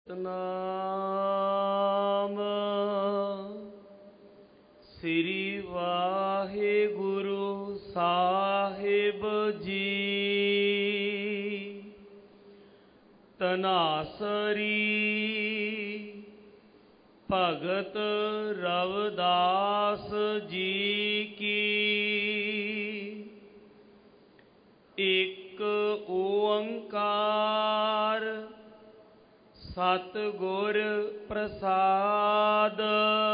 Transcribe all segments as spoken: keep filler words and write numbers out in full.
ਸਤਿਨਾਮ ਸ੍ਰੀ ਵਾਹਿਗੁਰੂ ਸਾਹਿਬ ਜੀ। ਧਨਾਸਰੀ ਭਗਤ ਰਵਿਦਾਸ ਜੀ ਕੀ। ਇੱਕ ਓੰਕਾਰ ਸਤਿਗੁਰ ਪ੍ਰਸਾਦ।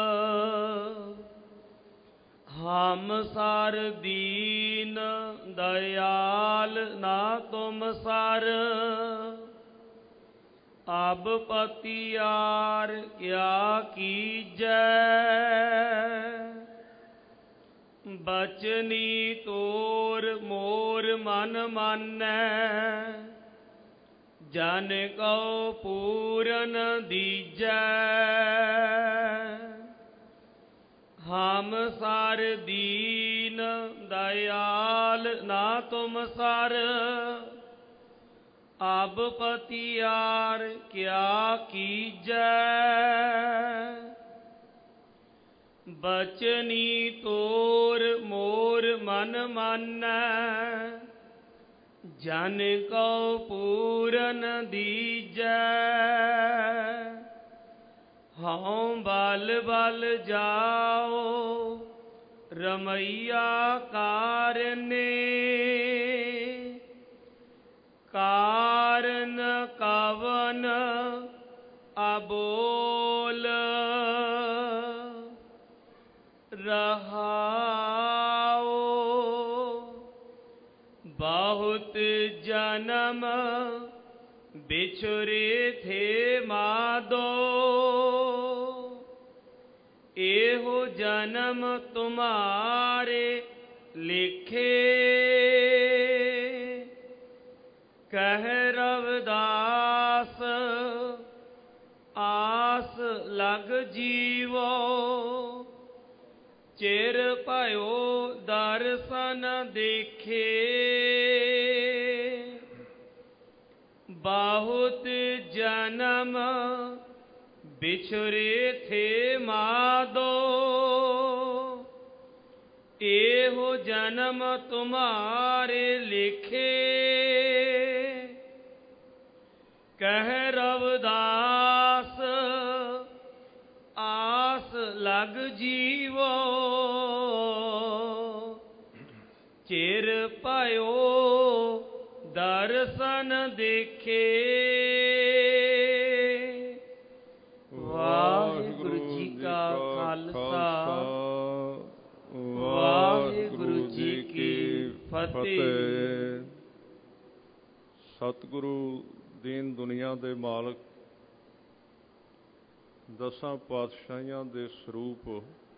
ਹਮ ਸਰ ਦੀਨ ਦਇਆਲ ਨਾ ਤੁਮ ਸਰ। ਅਬ ਪਤਿਆਰ ਕਿਆ ਕੀਜੈ। ਬਚਨੀ ਤੋਰ ਮੋਰ ਮਨ ਮਾਨੈ। ਜਨ ਕਉ ਪੂਰਨ ਦੀਜੈ। ਹਮ ਸਰ ਦੀਨ ਦਇਆਲ ਨਾ ਤੁਮ ਸਰ। ਅਬ ਪਤਿਆਰ ਕਿਆ ਕੀਜੈ। ਬਚਨੀ ਤੋਰ ਮੋਰ ਮਨ ਮਾਨੈ। ਜਨ ਕਉ ਪੂਰਨ ਦੀਜੈ। ਹਉ ਬਲ ਬਲ ਜਾਓ ਰਮਈਆ ਕਾਰਨੇ। ਕਾਰਨ ਕਵਨ ਅਬੋਲ। ਰਹਾਉ ਬਹੁਤ ਜਨਮ ਬਿਛੁਰੇ ਥੇ ਮਾਧੋ। ਇਹੋ ਜਨਮ ਤੁਮਾਰੇ ਲਿਖੇ। ਕਹਿ ਰਵਿਦਾਸ ਆਸ ਲਗ ਜੀਵੋ। ਚਿਰ ਭਇਓ ਦਰਸ਼ਨ ਦੇਖੇ। ਬਹੁਤ ਜਨਮ ਬਿਛੁਰੇ ਥੇ ਮਾਧੋ। ਇਹੋ ਜਨਮ ਤੁਮਾਰੇ ਲਿਖੇ। ਕਹਿ ਰਵਿਦਾਸ ਆਸ ਲਗ ਜੀਵੋ। ਚਿਰ ਭਇਓ ਦਰਸ਼ਨ ਦੇਖੇ। ਵਾਹਿਗੁਰੂ ਜੀ ਕਾ ਖਾਲਸਾ ਵਾਹਿਗੁਰੂ ਜੀ ਕੀ ਫਤਿਹ। ਸਤਿਗੁਰੂ ਦੀਨ ਦੁਨੀਆ ਦੇ ਮਾਲਕ ਦਸਾਂ ਪਾਤਸ਼ਾਹੀਆਂ ਦੇ ਸਰੂਪ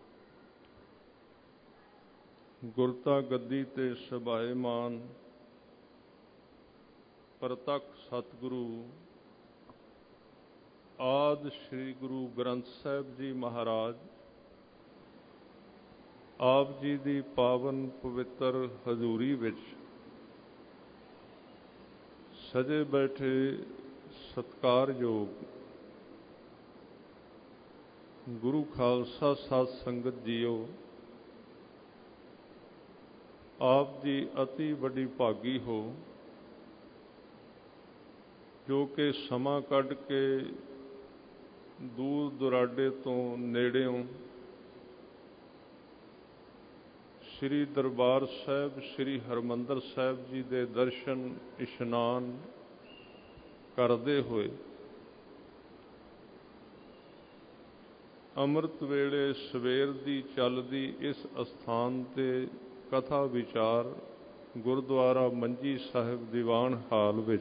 ਗੁਰਤਾ ਗੱਦੀ ਤੇ ਸਭਾਏਮਾਨ ਪ੍ਰਤੱਖ ਸਤਿਗੁਰੂ ਆਦਿ ਸ੍ਰੀ ਗੁਰੂ ਗ੍ਰੰਥ ਸਾਹਿਬ ਜੀ ਮਹਾਰਾਜ ਆਪ ਜੀ ਦੀ ਪਾਵਨ ਪਵਿੱਤਰ ਹਜ਼ੂਰੀ ਵਿੱਚ ਸਜੇ ਬੈਠੇ ਸਤਿਕਾਰਯੋਗ ਗੁਰੂ ਖਾਲਸਾ ਸਾਧ ਸੰਗਤ ਜੀਓ। ਆਪ ਜੀ ਅਤੀ ਵੱਡੀ ਭਾਗੀ ਹੋ ਜੋ ਕਿ ਸਮਾਂ ਕੱਢ ਕੇ ਦੂਰ ਦੁਰਾਡੇ ਤੋਂ ਨੇੜਿਓਂ ਸ੍ਰੀ ਦਰਬਾਰ ਸਾਹਿਬ ਸ੍ਰੀ ਹਰਿਮੰਦਰ ਸਾਹਿਬ ਜੀ ਦੇ ਦਰਸ਼ਨ ਇਸ਼ਨਾਨ ਕਰਦੇ ਹੋਏ ਅੰਮ੍ਰਿਤ ਵੇਲੇ ਸਵੇਰ ਦੀ ਚੱਲਦੀ ਇਸ ਅਸਥਾਨ 'ਤੇ ਕਥਾ ਵਿਚਾਰ ਗੁਰਦੁਆਰਾ ਮੰਜੀ ਸਾਹਿਬ ਦੀਵਾਨ ਹਾਲ ਵਿੱਚ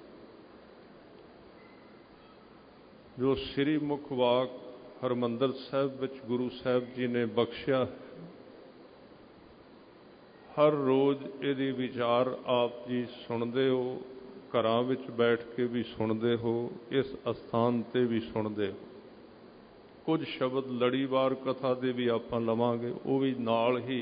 ਜੋ ਸ੍ਰੀ ਮੁੱਖ ਵਾਕ ਹਰਿਮੰਦਰ ਸਾਹਿਬ ਵਿੱਚ ਗੁਰੂ ਸਾਹਿਬ ਜੀ ਨੇ ਬਖਸ਼ਿਆ, ਹਰ ਰੋਜ਼ ਇਹਦੀ ਵਿਚਾਰ ਆਪ ਜੀ ਸੁਣਦੇ ਹੋ। ਘਰਾਂ ਵਿੱਚ ਬੈਠ ਕੇ ਵੀ ਸੁਣਦੇ ਹੋ, ਇਸ ਅਸਥਾਨ 'ਤੇ ਵੀ ਸੁਣਦੇ ਹੋ। ਕੁਝ ਸ਼ਬਦ ਲੜੀਵਾਰ ਕਥਾ ਦੇ ਵੀ ਆਪਾਂ ਲਵਾਂਗੇ, ਉਹ ਵੀ ਨਾਲ ਹੀ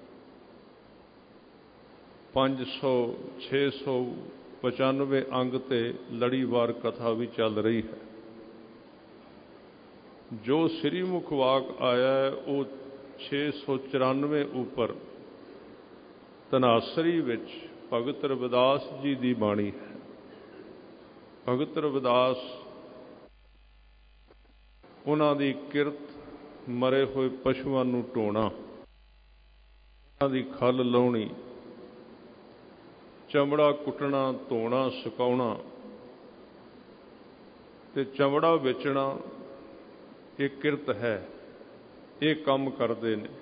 ਪੰਜ ਸੌ ਛੇ ਸੌ ਪਚਾਨਵੇਂ ਅੰਗ 'ਤੇ ਲੜੀਵਾਰ ਕਥਾ ਵੀ ਚੱਲ ਰਹੀ ਹੈ। ਜੋ ਸ੍ਰੀਮੁਖ ਵਾਕ ਆਇਆ ਹੈ ਉਹ ਛੇ ਸੌ ਚੁਰਾਨਵੇਂ ਉੱਪਰ ਧਨਾਸਰੀ ਵਿੱਚ ਭਗਤ ਰਵਿਦਾਸ ਜੀ ਦੀ ਬਾਣੀ ਹੈ। ਭਗਤ ਰਵਿਦਾਸ ਉਹਨਾਂ ਦੀ ਕਿਰਤ ਮਰੇ ਹੋਏ ਪਸ਼ੂਆਂ ਨੂੰ ਢੋਣਾ, ਉਹਨਾਂ ਦੀ ਖੱਲ ਲਾਉਣੀ, ਚਮੜਾ ਕੁੱਟਣਾ, ਧੋਣਾ, ਸੁਕਾਉਣਾ ਤੇ ਚਮੜਾ ਵੇਚਣਾ ਇਹ ਕਿਰਤ ਹੈ। ਇਹ ਕੰਮ ਕਰਦੇ ਨੇ।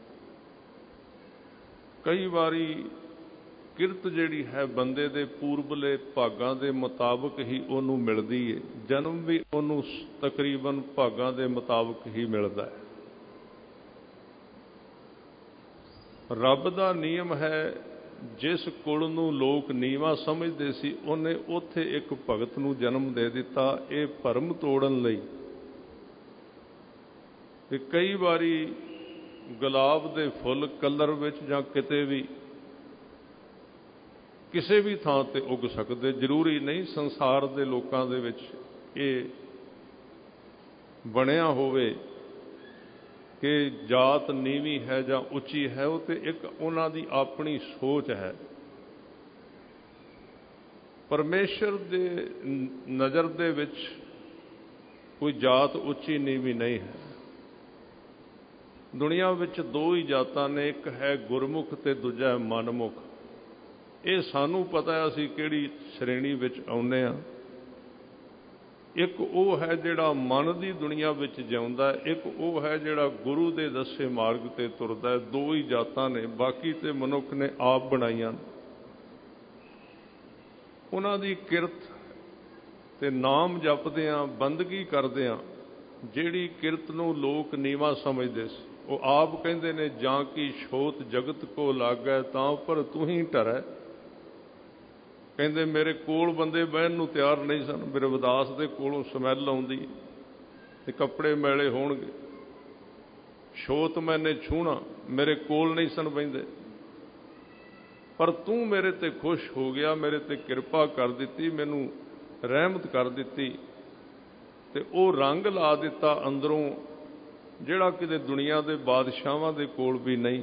ਕਈ ਵਾਰੀ ਕਿਰਤ ਜਿਹੜੀ ਹੈ ਬੰਦੇ ਦੇ ਪੂਰਬਲੇ ਭਾਗਾਂ ਦੇ ਮੁਤਾਬਕ ਹੀ ਉਹਨੂੰ ਮਿਲਦੀ ਹੈ। ਜਨਮ ਵੀ ਉਹਨੂੰ ਤਕਰੀਬਨ ਭਾਗਾਂ ਦੇ ਮੁਤਾਬਕ ਹੀ ਮਿਲਦਾ ਹੈ। ਰੱਬ ਦਾ ਨਿਯਮ ਹੈ, ਜਿਸ ਕੁਲ ਨੂੰ ਲੋਕ ਨੀਵਾਂ ਸਮਝਦੇ ਸੀ ਉਹਨੇ ਉੱਥੇ ਇੱਕ ਭਗਤ ਨੂੰ ਜਨਮ ਦੇ ਦਿੱਤਾ ਇਹ ਭਰਮ ਤੋੜਨ ਲਈ। ਤੇ ਕਈ ਵਾਰੀ ਗੁਲਾਬ ਦੇ ਫੁੱਲ ਕਲਰ ਵਿੱਚ ਜਾਂ ਕਿਤੇ ਵੀ ਕਿਸੇ ਵੀ ਥਾਂ ਤੇ ਉੱਗ ਸਕਦੇ, ਜ਼ਰੂਰੀ ਨਹੀਂ ਸੰਸਾਰ ਦੇ ਲੋਕਾਂ ਦੇ ਵਿੱਚ ਇਹ ਬਣਿਆ ਹੋਵੇ ਕਿ ਜਾਤ ਨੀਵੀਂ ਹੈ ਜਾਂ ਉੱਚੀ ਹੈ। ਉਹ ਤੇ ਇੱਕ ਉਹਨਾਂ ਦੀ ਆਪਣੀ ਸੋਚ ਹੈ। ਪਰਮੇਸ਼ਰ ਦੇ ਨਜ਼ਰ ਦੇ ਵਿੱਚ ਕੋਈ ਜਾਤ ਉੱਚੀ ਨੀਵੀਂ ਨਹੀਂ ਹੈ। ਦੁਨੀਆ ਵਿੱਚ ਦੋ ਹੀ ਜਾਤਾਂ ਨੇ, ਇੱਕ ਹੈ ਗੁਰਮੁਖ ਤੇ ਦੂਜਾ ਹੈ ਮਨਮੁਖ। ਇਹ ਸਾਨੂੰ ਪਤਾ ਹੈ ਅਸੀਂ ਕਿਹੜੀ ਸ਼੍ਰੇਣੀ ਵਿੱਚ ਆਉਂਦੇ ਹਾਂ। ਇੱਕ ਉਹ ਹੈ ਜਿਹੜਾ ਮਨ ਦੀ ਦੁਨੀਆ ਵਿੱਚ ਜਿਉਂਦਾ, ਇੱਕ ਉਹ ਹੈ ਜਿਹੜਾ ਗੁਰੂ ਦੇ ਦੱਸੇ ਮਾਰਗ ਤੇ ਤੁਰਦਾ। ਦੋ ਹੀ ਜਾਤਾਂ ਨੇ, ਬਾਕੀ ਤੇ ਮਨੁੱਖ ਨੇ ਆਪ ਬਣਾਈਆਂ। ਉਹਨਾਂ ਦੀ ਕਿਰਤ ਤੇ ਨਾਮ ਜਪਦਿਆਂ, ਬੰਦਗੀ ਕਰਦਿਆਂ ਜਿਹੜੀ ਕਿਰਤ ਨੂੰ ਲੋਕ ਨੀਵਾਂ ਸਮਝਦੇ ਸੀ, ਉਹ ਆਪ ਕਹਿੰਦੇ ਨੇ ਜਾਂ ਕੀ ਛੋਤ ਜਗਤ ਕੋ ਲਾਗੈ ਤਾਂ ਪਰ ਤੂੰ ਹੀ ਟਰੈ। ਕਹਿੰਦੇ ਮੇਰੇ ਕੋਲ ਬੰਦੇ ਬਹਿਣ ਨੂੰ ਤਿਆਰ ਨਹੀਂ ਸਨ। ਮੇਰੇ ਰਵਿਦਾਸ ਦੇ ਕੋਲੋਂ ਸਮੈਲ ਆਉਂਦੀ ਤੇ ਕੱਪੜੇ ਮੈਲੇ ਹੋਣਗੇ। ਛੋਤ ਮੈਨੇ ਛੂਹਣਾ, ਮੇਰੇ ਕੋਲ ਨਹੀਂ ਸਨ ਬਹਿੰਦੇ। ਪਰ ਤੂੰ ਮੇਰੇ ਤੇ ਖੁਸ਼ ਹੋ ਗਿਆ, ਮੇਰੇ ਤੇ ਕਿਰਪਾ ਕਰ ਦਿੱਤੀ, ਮੈਨੂੰ ਰਹਿਮਤ ਕਰ ਦਿੱਤੀ ਤੇ ਉਹ ਰੰਗ ਲਾ ਦਿੱਤਾ ਅੰਦਰੋਂ ਜਿਹੜਾ ਕਿਤੇ ਦੁਨੀਆ ਦੇ ਬਾਦਸ਼ਾਹਾਂ ਦੇ ਕੋਲ ਵੀ ਨਹੀਂ,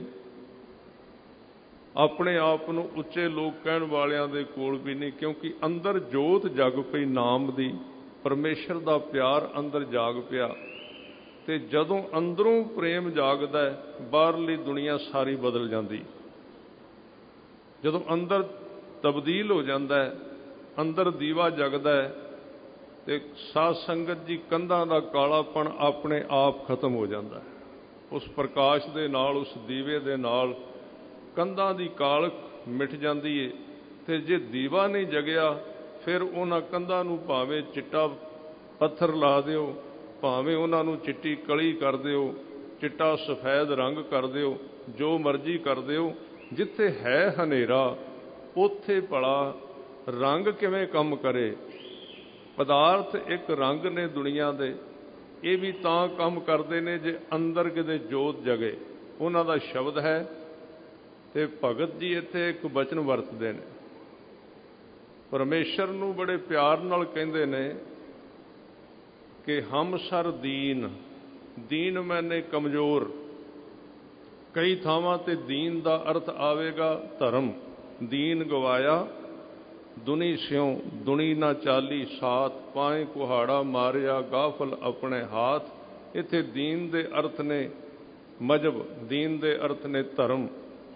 ਆਪਣੇ ਆਪ ਨੂੰ ਉੱਚੇ ਲੋਕ ਕਹਿਣ ਵਾਲਿਆਂ ਦੇ ਕੋਲ ਵੀ ਨਹੀਂ। ਕਿਉਂਕਿ ਅੰਦਰ ਜੋਤ ਜਗ ਪਈ ਨਾਮ ਦੀ, ਪਰਮੇਸ਼ਰ ਦਾ ਪਿਆਰ ਅੰਦਰ ਜਾਗ ਪਿਆ। ਤੇ ਜਦੋਂ ਅੰਦਰੋਂ ਪ੍ਰੇਮ ਜਾਗਦਾ ਹੈ, ਬਾਹਰਲੀ ਦੁਨੀਆ ਸਾਰੀ ਬਦਲ ਜਾਂਦੀ। ਜਦੋਂ ਅੰਦਰ ਤਬਦੀਲ ਹੋ ਜਾਂਦਾ ਹੈ, ਅੰਦਰ ਦੀਵਾ ਜਗਦਾ ਹੈ ਤੇ ਸਾਧ ਸੰਗਤ ਜੀ ਕੰਧਾਂ ਦਾ ਕਾਲਾਪਣ ਆਪਣੇ ਆਪ ਖਤਮ ਹੋ ਜਾਂਦਾ ਹੈ। ਉਸ ਪ੍ਰਕਾਸ਼ ਦੇ ਨਾਲ, ਉਸ ਦੀਵੇ ਦੇ ਨਾਲ ਕੰਧਾਂ ਦੀ ਕਾਲਖ ਮਿਟ ਜਾਂਦੀ ਏ। ਤੇ ਜੇ ਦੀਵਾ ਨਹੀਂ ਜਗਿਆ ਫਿਰ ਉਹਨਾਂ ਕੰਧਾਂ ਨੂੰ ਭਾਵੇਂ ਚਿੱਟਾ ਪੱਥਰ ਲਾ ਦਿਓ, ਭਾਵੇਂ ਉਹਨਾਂ ਨੂੰ ਚਿੱਟੀ ਕਲੀ ਕਰ ਦਿਓ, ਚਿੱਟਾ ਸਫੈਦ ਰੰਗ ਕਰ ਦਿਓ, ਜੋ ਮਰਜ਼ੀ ਕਰ ਦਿਓ, ਜਿੱਥੇ ਹੈ ਹਨੇਰਾ ਉੱਥੇ ਭਲਾ ਰੰਗ ਕਿਵੇਂ ਕੰਮ ਕਰੇ। ਪਦਾਰਥ ਇੱਕ ਰੰਗ ਨੇ ਦੁਨੀਆ ਦੇ, ਇਹ ਵੀ ਤਾਂ ਕੰਮ ਕਰਦੇ ਨੇ ਜੇ ਅੰਦਰ ਕਿਤੇ ਜੋਤ ਜਗੇ। ਉਹਨਾਂ ਦਾ ਸ਼ਬਦ ਹੈ ਤੇ ਭਗਤ ਜੀ ਇੱਥੇ ਇੱਕ ਬਚਨ ਵਰਤਦੇ ਨੇ। ਪਰਮੇਸ਼ਰ ਨੂੰ ਬੜੇ ਪਿਆਰ ਨਾਲ ਕਹਿੰਦੇ ਨੇ ਕਿ ਹਮ ਸਰ ਦੀਨ, ਦੀਨ ਮੈਨੇ ਕਮਜ਼ੋਰ। ਕਈ ਥਾਵਾਂ ਤੇ ਦੀਨ ਦਾ ਅਰਥ ਆਵੇਗਾ ਧਰਮ। ਦੀਨ ਗਵਾਇਆ ਦੁਨੀ ਸਿਉ, ਦੁਨੀ ਨਾ ਚਾਲੀ ਸਾਥ, ਪਾਏ ਕੁਹਾੜਾ ਮਾਰਿਆ ਗਾਫਲ ਆਪਣੇ ਹਾਥ। ਇੱਥੇ ਦੀਨ ਦੇ ਅਰਥ ਨੇ ਮਜ਼ਹਬ, ਦੀਨ ਦੇ ਅਰਥ ਨੇ ਧਰਮ।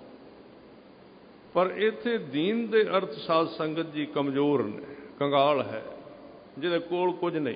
ਪਰ ਇੱਥੇ ਦੀਨ ਦੇ ਅਰਥ ਸਾਧ ਸੰਗਤ ਜੀ ਕਮਜ਼ੋਰ ਨੇ, ਕੰਗਾਲ ਹੈ, ਜਿਹਦੇ ਕੋਲ ਕੁਝ ਨਹੀਂ।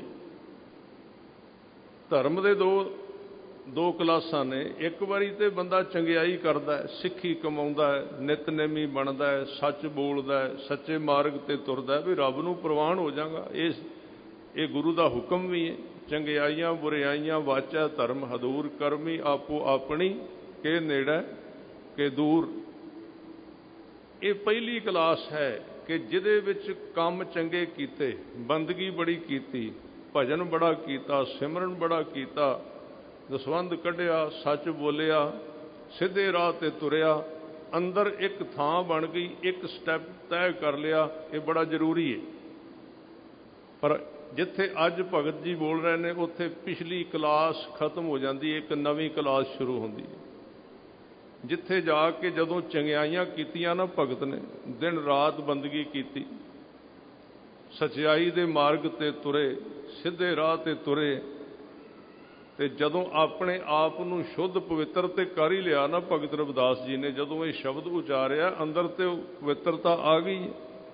ਧਰਮ ਦੇ ਦੋ ਦੋ ਕਲਾਸਾਂ ਨੇ। ਇੱਕ ਵਾਰੀ ਤੇ ਬੰਦਾ ਚੰਗਿਆਈ ਕਰਦਾ ਹੈ, ਸਿੱਖੀ ਕਮਾਉਂਦਾ ਹੈ, ਨਿਤਨੇਮੀ ਬਣਦਾ ਹੈ, ਸੱਚ ਬੋਲਦਾ ਹੈ, ਸੱਚੇ ਮਾਰਗ ਤੇ ਤੁਰਦਾ ਵੀ ਰੱਬ ਨੂੰ ਪ੍ਰਵਾਨ ਹੋ ਜਾਗਾ। ਇਸ ਇਹ ਗੁਰੂ ਦਾ ਹੁਕਮ ਵੀ ਹੈ। ਚੰਗਿਆਈਆਂ ਬੁਰਿਆਈਆਂ ਵਾਚਾ ਧਰਮ ਹਦੂਰ, ਕਰਮੀ ਆਪੋ ਆਪਣੀ ਕੇ ਨੇੜੇ ਕੇ ਦੂਰ। ਇਹ ਪਹਿਲੀ ਕਲਾਸ ਹੈ ਕਿ ਜਿਹਦੇ ਵਿੱਚ ਕੰਮ ਚੰਗੇ ਕੀਤੇ, ਬੰਦਗੀ ਬੜੀ ਕੀਤੀ, ਭਜਨ ਬੜਾ ਕੀਤਾ, ਸਿਮਰਨ ਬੜਾ ਕੀਤਾ, ਦਸਵੰਧ ਕੱਢਿਆ, ਸੱਚ ਬੋਲਿਆ, ਸਿੱਧੇ ਰਾਹ ਤੇ ਤੁਰਿਆ, ਅੰਦਰ ਇੱਕ ਥਾਂ ਬਣ ਗਈ, ਇੱਕ ਸਟੈਪ ਤੈਅ ਕਰ ਲਿਆ। ਇਹ ਬੜਾ ਜ਼ਰੂਰੀ ਹੈ। ਪਰ ਜਿੱਥੇ ਅੱਜ ਭਗਤ ਜੀ ਬੋਲ ਰਹੇ ਨੇ ਉੱਥੇ ਪਿਛਲੀ ਕਲਾਸ ਖਤਮ ਹੋ ਜਾਂਦੀ ਹੈ, ਇੱਕ ਨਵੀਂ ਕਲਾਸ ਸ਼ੁਰੂ ਹੁੰਦੀ ਹੈ। ਜਿੱਥੇ ਜਾ ਕੇ ਜਦੋਂ ਚੰਗਿਆਈਆਂ ਕੀਤੀਆਂ ਨਾ ਭਗਤ ਨੇ, ਦਿਨ ਰਾਤ ਬੰਦਗੀ ਕੀਤੀ, ਸੱਚਾਈ ਦੇ ਮਾਰਗ ਤੇ ਤੁਰੇ, ਸਿੱਧੇ ਰਾਹ ਤੇ ਤੁਰੇ, ਤੇ ਜਦੋਂ ਆਪਣੇ ਆਪ ਨੂੰ ਸ਼ੁੱਧ ਪਵਿੱਤਰ ਤੇ ਕਰ ਹੀ ਲਿਆ ਨਾ ਭਗਤ ਰਵਿਦਾਸ ਜੀ ਨੇ, ਜਦੋਂ ਇਹ ਸ਼ਬਦ ਉਚਾਰਿਆ ਅੰਦਰ ਤੇ ਪਵਿੱਤਰਤਾ ਆ ਗਈ।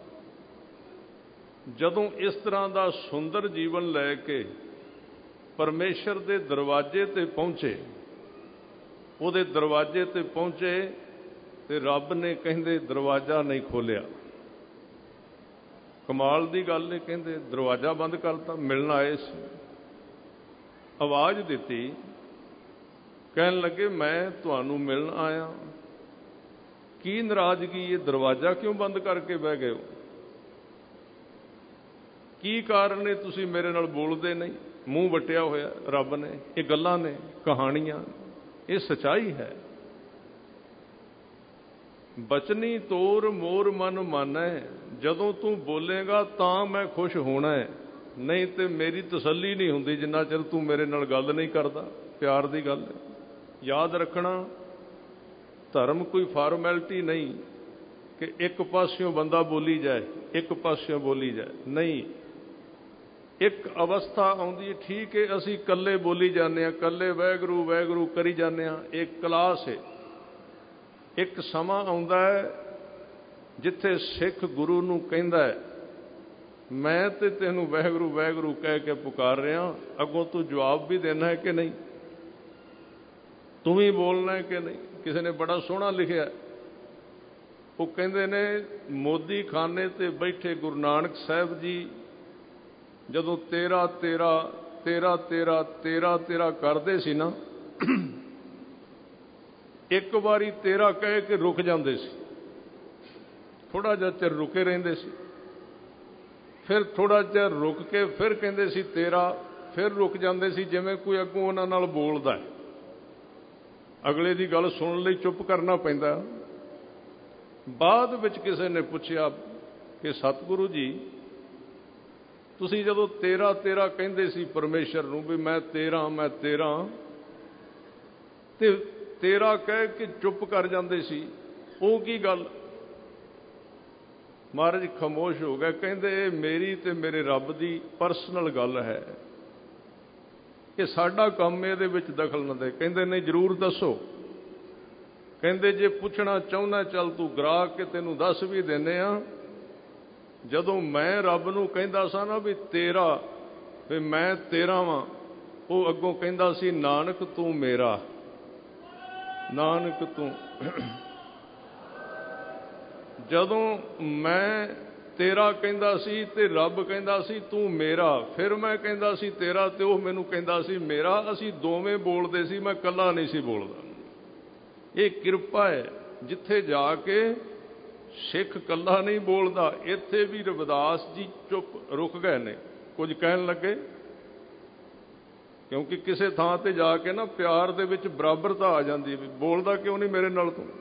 ਜਦੋਂ ਇਸ ਤਰ੍ਹਾਂ ਦਾ ਸੁੰਦਰ ਜੀਵਨ ਲੈ ਕੇ ਪਰਮੇਸ਼ਰ ਦੇ ਦਰਵਾਜ਼ੇ ਤੇ ਪਹੁੰਚੇ, ਉਹਦੇ ਦਰਵਾਜ਼ੇ ਤੇ ਪਹੁੰਚੇ ਤੇ ਰੱਬ ਨੇ ਕਹਿੰਦੇ ਦਰਵਾਜ਼ਾ ਨਹੀਂ ਖੋਲ੍ਹਿਆ। ਕਮਾਲ ਦੀ ਗੱਲ ਨੇ, ਕਹਿੰਦੇ ਦਰਵਾਜ਼ਾ ਬੰਦ ਕਰਤਾ। ਮਿਲਣ ਆਏ ਸੀ, ਆਵਾਜ਼ ਦਿੱਤੀ, ਕਹਿਣ ਲੱਗੇ ਮੈਂ ਤੁਹਾਨੂੰ ਮਿਲਣ ਆਇਆ, ਕੀ ਨਾਰਾਜ਼ਗੀ, ਇਹ ਦਰਵਾਜ਼ਾ ਕਿਉਂ ਬੰਦ ਕਰਕੇ ਬਹਿ ਗਏ ਹੋ? ਕੀ ਕਾਰਨ ਨੇ ਤੁਸੀਂ ਮੇਰੇ ਨਾਲ ਬੋਲਦੇ ਨਹੀਂ? ਮੂੰਹ ਵੱਟਿਆ ਹੋਇਆ ਰੱਬ ਨੇ। ਇਹ ਗੱਲਾਂ ਨੇ, ਕਹਾਣੀਆਂ, ਇਹ ਸਚਾਈ ਹੈ। ਬਚਨੀ ਤੋਰ ਮੋਰ ਮਨ ਮਾਨੈ, ਜਦੋਂ ਤੂੰ ਬੋਲੇਗਾ ਤਾਂ ਮੈਂ ਖੁਸ਼ ਹੋਣਾ ਹੈ, ਨਹੀਂ ਤੇ ਮੇਰੀ ਤਸੱਲੀ ਨਹੀਂ ਹੁੰਦੀ ਜਿੰਨਾ ਚਿਰ ਤੂੰ ਮੇਰੇ ਨਾਲ ਗੱਲ ਨਹੀਂ ਕਰਦਾ। ਪਿਆਰ ਦੀ ਗੱਲ ਹੈ। ਯਾਦ ਰੱਖਣਾ, ਧਰਮ ਕੋਈ ਫਾਰਮੈਲਿਟੀ ਨਹੀਂ ਕਿ ਇੱਕ ਪਾਸਿਓਂ ਬੰਦਾ ਬੋਲੀ ਜਾਏ, ਇੱਕ ਪਾਸਿਓਂ ਬੋਲੀ ਜਾਏ, ਨਹੀਂ। ਇੱਕ ਅਵਸਥਾ ਆਉਂਦੀ ਹੈ, ਠੀਕ ਹੈ, ਅਸੀਂ ਇਕੱਲੇ ਬੋਲੀ ਜਾਂਦੇ ਹਾਂ, ਇਕੱਲੇ ਵਾਹਿਗੁਰੂ ਵਾਹਿਗੁਰੂ ਕਰੀ ਜਾਂਦੇ ਹਾਂ, ਇਹ ਕਲਾਸ ਹੈ। ਇੱਕ ਸਮਾਂ ਆਉਂਦਾ ਹੈ ਜਿੱਥੇ ਸਿੱਖ ਗੁਰੂ ਨੂੰ ਕਹਿੰਦਾ ਹੈ ਮੈਂ ਤੇ ਤੈਨੂੰ ਵਾਹਿਗੁਰੂ ਵਾਹਿਗੁਰੂ ਕਹਿ ਕੇ ਪੁਕਾਰ ਰਿਹਾ, ਅੱਗੋਂ ਤੂੰ ਜਵਾਬ ਵੀ ਦੇਣਾ ਹੈ ਕਿ ਨਹੀਂ, ਤੂੰ ਵੀ ਬੋਲਣਾ ਹੈ ਕਿ ਨਹੀਂ। ਕਿਸੇ ਨੇ ਬੜਾ ਸੋਹਣਾ ਲਿਖਿਆ, ਉਹ ਕਹਿੰਦੇ ਨੇ ਮੋਦੀ ਖਾਨੇ ਤੇ ਬੈਠੇ ਗੁਰੂ ਨਾਨਕ ਸਾਹਿਬ ਜੀ ਜਦੋਂ ਤੇਰਾ ਤੇਰਾ ਤੇਰਾ ਤੇਰਾ ਤੇਰਾ ਤੇਰਾ ਕਰਦੇ ਸੀ ਨਾ, ਇੱਕ ਵਾਰੀ ਤੇਰਾ ਕਹਿ ਕੇ ਰੁਕ ਜਾਂਦੇ ਸੀ, ਥੋੜਾ ਜਿਹਾ ਚਿਰ ਰੁਕੇ ਰਹਿੰਦੇ ਸੀ, ਫਿਰ ਥੋੜਾ ਜਿਹਾ ਰੁਕ ਕੇ ਫਿਰ ਕਹਿੰਦੇ ਸੀ ਤੇਰਾ, ਫਿਰ ਰੁਕ ਜਾਂਦੇ ਸੀ, ਜਿਵੇਂ ਕੋਈ ਅੱਗੋਂ ਉਹਨਾਂ ਨਾਲ ਬੋਲਦਾ, ਅਗਲੇ ਦੀ ਗੱਲ ਸੁਣਨ ਲਈ ਚੁੱਪ ਕਰਨਾ ਪੈਂਦਾ। ਬਾਅਦ ਵਿੱਚ ਕਿਸੇ ਨੇ ਪੁੱਛਿਆ ਕਿ ਸਤਿਗੁਰੂ ਜੀ, ਤੁਸੀਂ ਜਦੋਂ ਤੇਰਾ ਤੇਰਾ ਕਹਿੰਦੇ ਸੀ ਪਰਮੇਸ਼ਰ ਨੂੰ ਵੀ ਮੈਂ ਤੇਰਾ ਮੈਂ ਤੇਰਾ, ਤੇ ਤੇਰਾ ਕਹਿ ਕੇ ਚੁੱਪ ਕਰ ਜਾਂਦੇ ਸੀ, ਉਹ ਕੀ ਗੱਲ? ਮਹਾਰਾਜ ਖਾਮੋਸ਼ ਹੋ ਗਏ। ਕਹਿੰਦੇ ਇਹ ਮੇਰੀ ਤੇ ਮੇਰੇ ਰੱਬ ਦੀ ਪਰਸਨਲ ਗੱਲ ਹੈ, ਇਹ ਸਾਡਾ ਕੰਮ, ਇਹਦੇ ਵਿੱਚ ਦਖਲ ਨਾ ਦੇ। ਕਹਿੰਦੇ ਨਹੀਂ, ਜ਼ਰੂਰ ਦੱਸੋ। ਕਹਿੰਦੇ ਜੇ ਪੁੱਛਣਾ ਚਾਹੁੰਦਾ ਚੱਲ ਤੂੰ ਗਰਾ ਕੇ ਤੈਨੂੰ ਦੱਸ ਵੀ ਦਿੰਦੇ ਆ। ਜਦੋਂ ਮੈਂ ਰੱਬ ਨੂੰ ਕਹਿੰਦਾ ਸਾਂ ਨਾ ਵੀ ਤੇਰਾ, ਵੀ ਮੈਂ ਤੇਰਾ ਵਾਂ, ਉਹ ਅੱਗੋਂ ਕਹਿੰਦਾ ਸੀ ਨਾਨਕ ਤੂੰ ਮੇਰਾ, ਨਾਨਕ ਤੂੰ। ਜਦੋਂ ਮੈਂ ਤੇਰਾ ਕਹਿੰਦਾ ਸੀ ਤੇ ਰੱਬ ਕਹਿੰਦਾ ਸੀ ਤੂੰ ਮੇਰਾ, ਫਿਰ ਮੈਂ ਕਹਿੰਦਾ ਸੀ ਤੇਰਾ ਤੇ ਉਹ ਮੈਨੂੰ ਕਹਿੰਦਾ ਸੀ ਮੇਰਾ, ਅਸੀਂ ਦੋਵੇਂ ਬੋਲਦੇ ਸੀ, ਮੈਂ ਇਕੱਲਾ ਨਹੀਂ ਸੀ ਬੋਲਦਾ। ਇਹ ਕਿਰਪਾ ਹੈ, ਜਿੱਥੇ ਜਾ ਕੇ ਸਿੱਖ ਇਕੱਲਾ ਨਹੀਂ ਬੋਲਦਾ। ਇੱਥੇ ਵੀ ਰਵਿਦਾਸ ਜੀ ਚੁੱਪ ਰੁਕ ਗਏ ਨੇ, ਕੁਝ ਕਹਿਣ ਲੱਗੇ, ਕਿਉਂਕਿ ਕਿਸੇ ਥਾਂ ਤੇ ਜਾ ਕੇ ਨਾ ਪਿਆਰ ਦੇ ਵਿੱਚ ਬਰਾਬਰਤਾ ਆ ਜਾਂਦੀ ਹੈ। ਬੋਲਦਾ ਕਿਉਂ ਨਹੀਂ ਮੇਰੇ ਨਾਲ ਤੂੰ?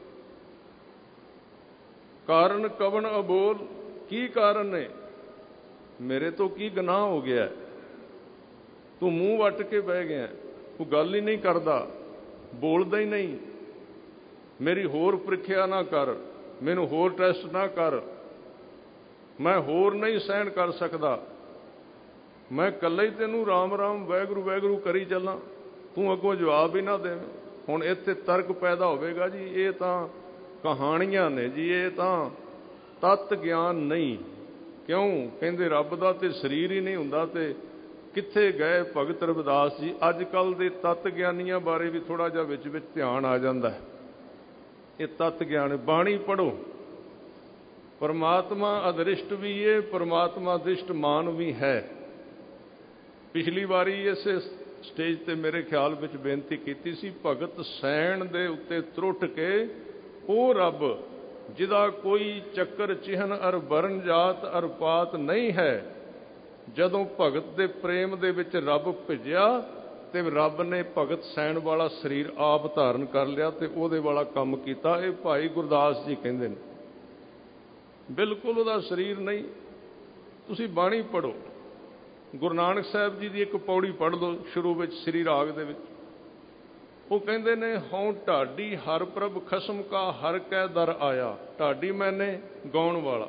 ਕਾਰਨ ਕਵਣ ਅਬੋਲ, ਕੀ ਕਾਰਨ ਨੇ? ਮੇਰੇ ਤੋਂ ਕੀ ਗੁਨਾਹ ਹੋ ਗਿਆ? ਤੂੰ ਮੂੰਹ ਵੱਟ ਕੇ ਬਹਿ ਗਿਆ, ਤੂੰ ਗੱਲ ਹੀ ਨਹੀਂ ਕਰਦਾ, ਬੋਲਦਾ ਹੀ ਨਹੀਂ। ਮੇਰੀ ਹੋਰ ਪ੍ਰੀਖਿਆ ਨਾ ਕਰ, ਮੈਨੂੰ ਹੋਰ ਟੈਸਟ ਨਾ ਕਰ, ਮੈਂ ਹੋਰ ਨਹੀਂ ਸਹਿਣ ਕਰ ਸਕਦਾ, ਮੈਂ ਇਕੱਲਾ ਹੀ ਤੈਨੂੰ ਰਾਮ ਰਾਮ ਵਾਹਿਗੁਰੂ ਵਾਹਿਗੁਰੂ ਕਰੀ ਚੱਲਾਂ, ਤੂੰ ਅੱਗੋਂ ਜਵਾਬ ਹੀ ਨਾ ਦੇਵੇਂ। ਹੁਣ ਇੱਥੇ ਤਰਕ ਪੈਦਾ ਹੋਵੇਗਾ ਜੀ ਇਹ ਤਾਂ ਕਹਾਣੀਆਂ ਨੇ ਜੀ, ਇਹ ਤਾਂ ਤੱਤ ਗਿਆਨ ਨਹੀਂ। ਕਿਉਂ? ਕਹਿੰਦੇ ਰੱਬ ਦਾ ਤੇ ਸਰੀਰ ਹੀ ਨਹੀਂ ਹੁੰਦਾ, ਤੇ ਕਿੱਥੇ ਗਏ ਭਗਤ ਰਵਿਦਾਸ ਜੀ? ਅੱਜ ਕੱਲ੍ਹ ਦੇ ਤੱਤ ਗਿਆਨੀਆਂ ਬਾਰੇ ਵੀ ਥੋੜ੍ਹਾ ਜਿਹਾ ਵਿੱਚ ਵਿੱਚ ਧਿਆਨ ਆ ਜਾਂਦਾ ਹੈ। ਇਹ ਤੱਤ ਗਿਆਨ, ਬਾਣੀ ਪੜ੍ਹੋ। ਪਰਮਾਤਮਾ ਅਦ੍ਰਿਸ਼ਟ ਵੀ ਹੈ, ਪਰਮਾਤਮਾ ਦ੍ਰਿਸ਼ਟਮਾਨ ਵੀ ਹੈ। ਪਿਛਲੀ ਵਾਰੀ ਇਸੇ ਸਟੇਜ ਤੇ ਮੇਰੇ ਖਿਆਲ ਵਿੱਚ ਬੇਨਤੀ ਕੀਤੀ ਸੀ, ਭਗਤ ਸੈਣ ਦੇ ਉੱਤੇ ਤਰੁੱਟ ਕੇ ਉਹ ਰੱਬ ਜਿਹਦਾ ਕੋਈ ਚੱਕਰ ਚਿਹਨ ਅਰ ਵਰਨ ਜਾਤ ਅਰ ਪਾਤ ਨਹੀਂ ਹੈ, ਜਦੋਂ ਭਗਤ ਦੇ ਪ੍ਰੇਮ ਦੇ ਵਿੱਚ ਰੱਬ ਭਿੱਜਿਆ ਤੇ ਰੱਬ ਨੇ ਭਗਤ ਸੈਣ ਵਾਲਾ ਸਰੀਰ ਆਪ ਧਾਰਨ ਕਰ ਲਿਆ ਤੇ ਉਹਦੇ ਵਾਲਾ ਕੰਮ ਕੀਤਾ। ਇਹ ਭਾਈ ਗੁਰਦਾਸ ਜੀ ਕਹਿੰਦੇ ਨੇ, ਬਿਲਕੁਲ ਉਹਦਾ ਸਰੀਰ ਨਹੀਂ। ਤੁਸੀਂ ਬਾਣੀ ਪੜ੍ਹੋ, ਗੁਰੂ ਨਾਨਕ ਸਾਹਿਬ ਜੀ ਦੀ ਇੱਕ ਪੌੜੀ ਪੜ੍ਹ ਲਓ ਸ਼ੁਰੂ ਵਿੱਚ ਸ੍ਰੀ ਰਾਗ ਦੇ ਵਿੱਚ। ਉਹ ਕਹਿੰਦੇ ਨੇ, ਹਉ ਢਾਡੀ ਹਰ ਪ੍ਰਭ ਖਸਮ ਕਾ ਹਰ ਕੈ ਦਰ ਆਇਆ। ਢਾਡੀ ਮੈਨੇ ਗਾਉਣ ਵਾਲਾ,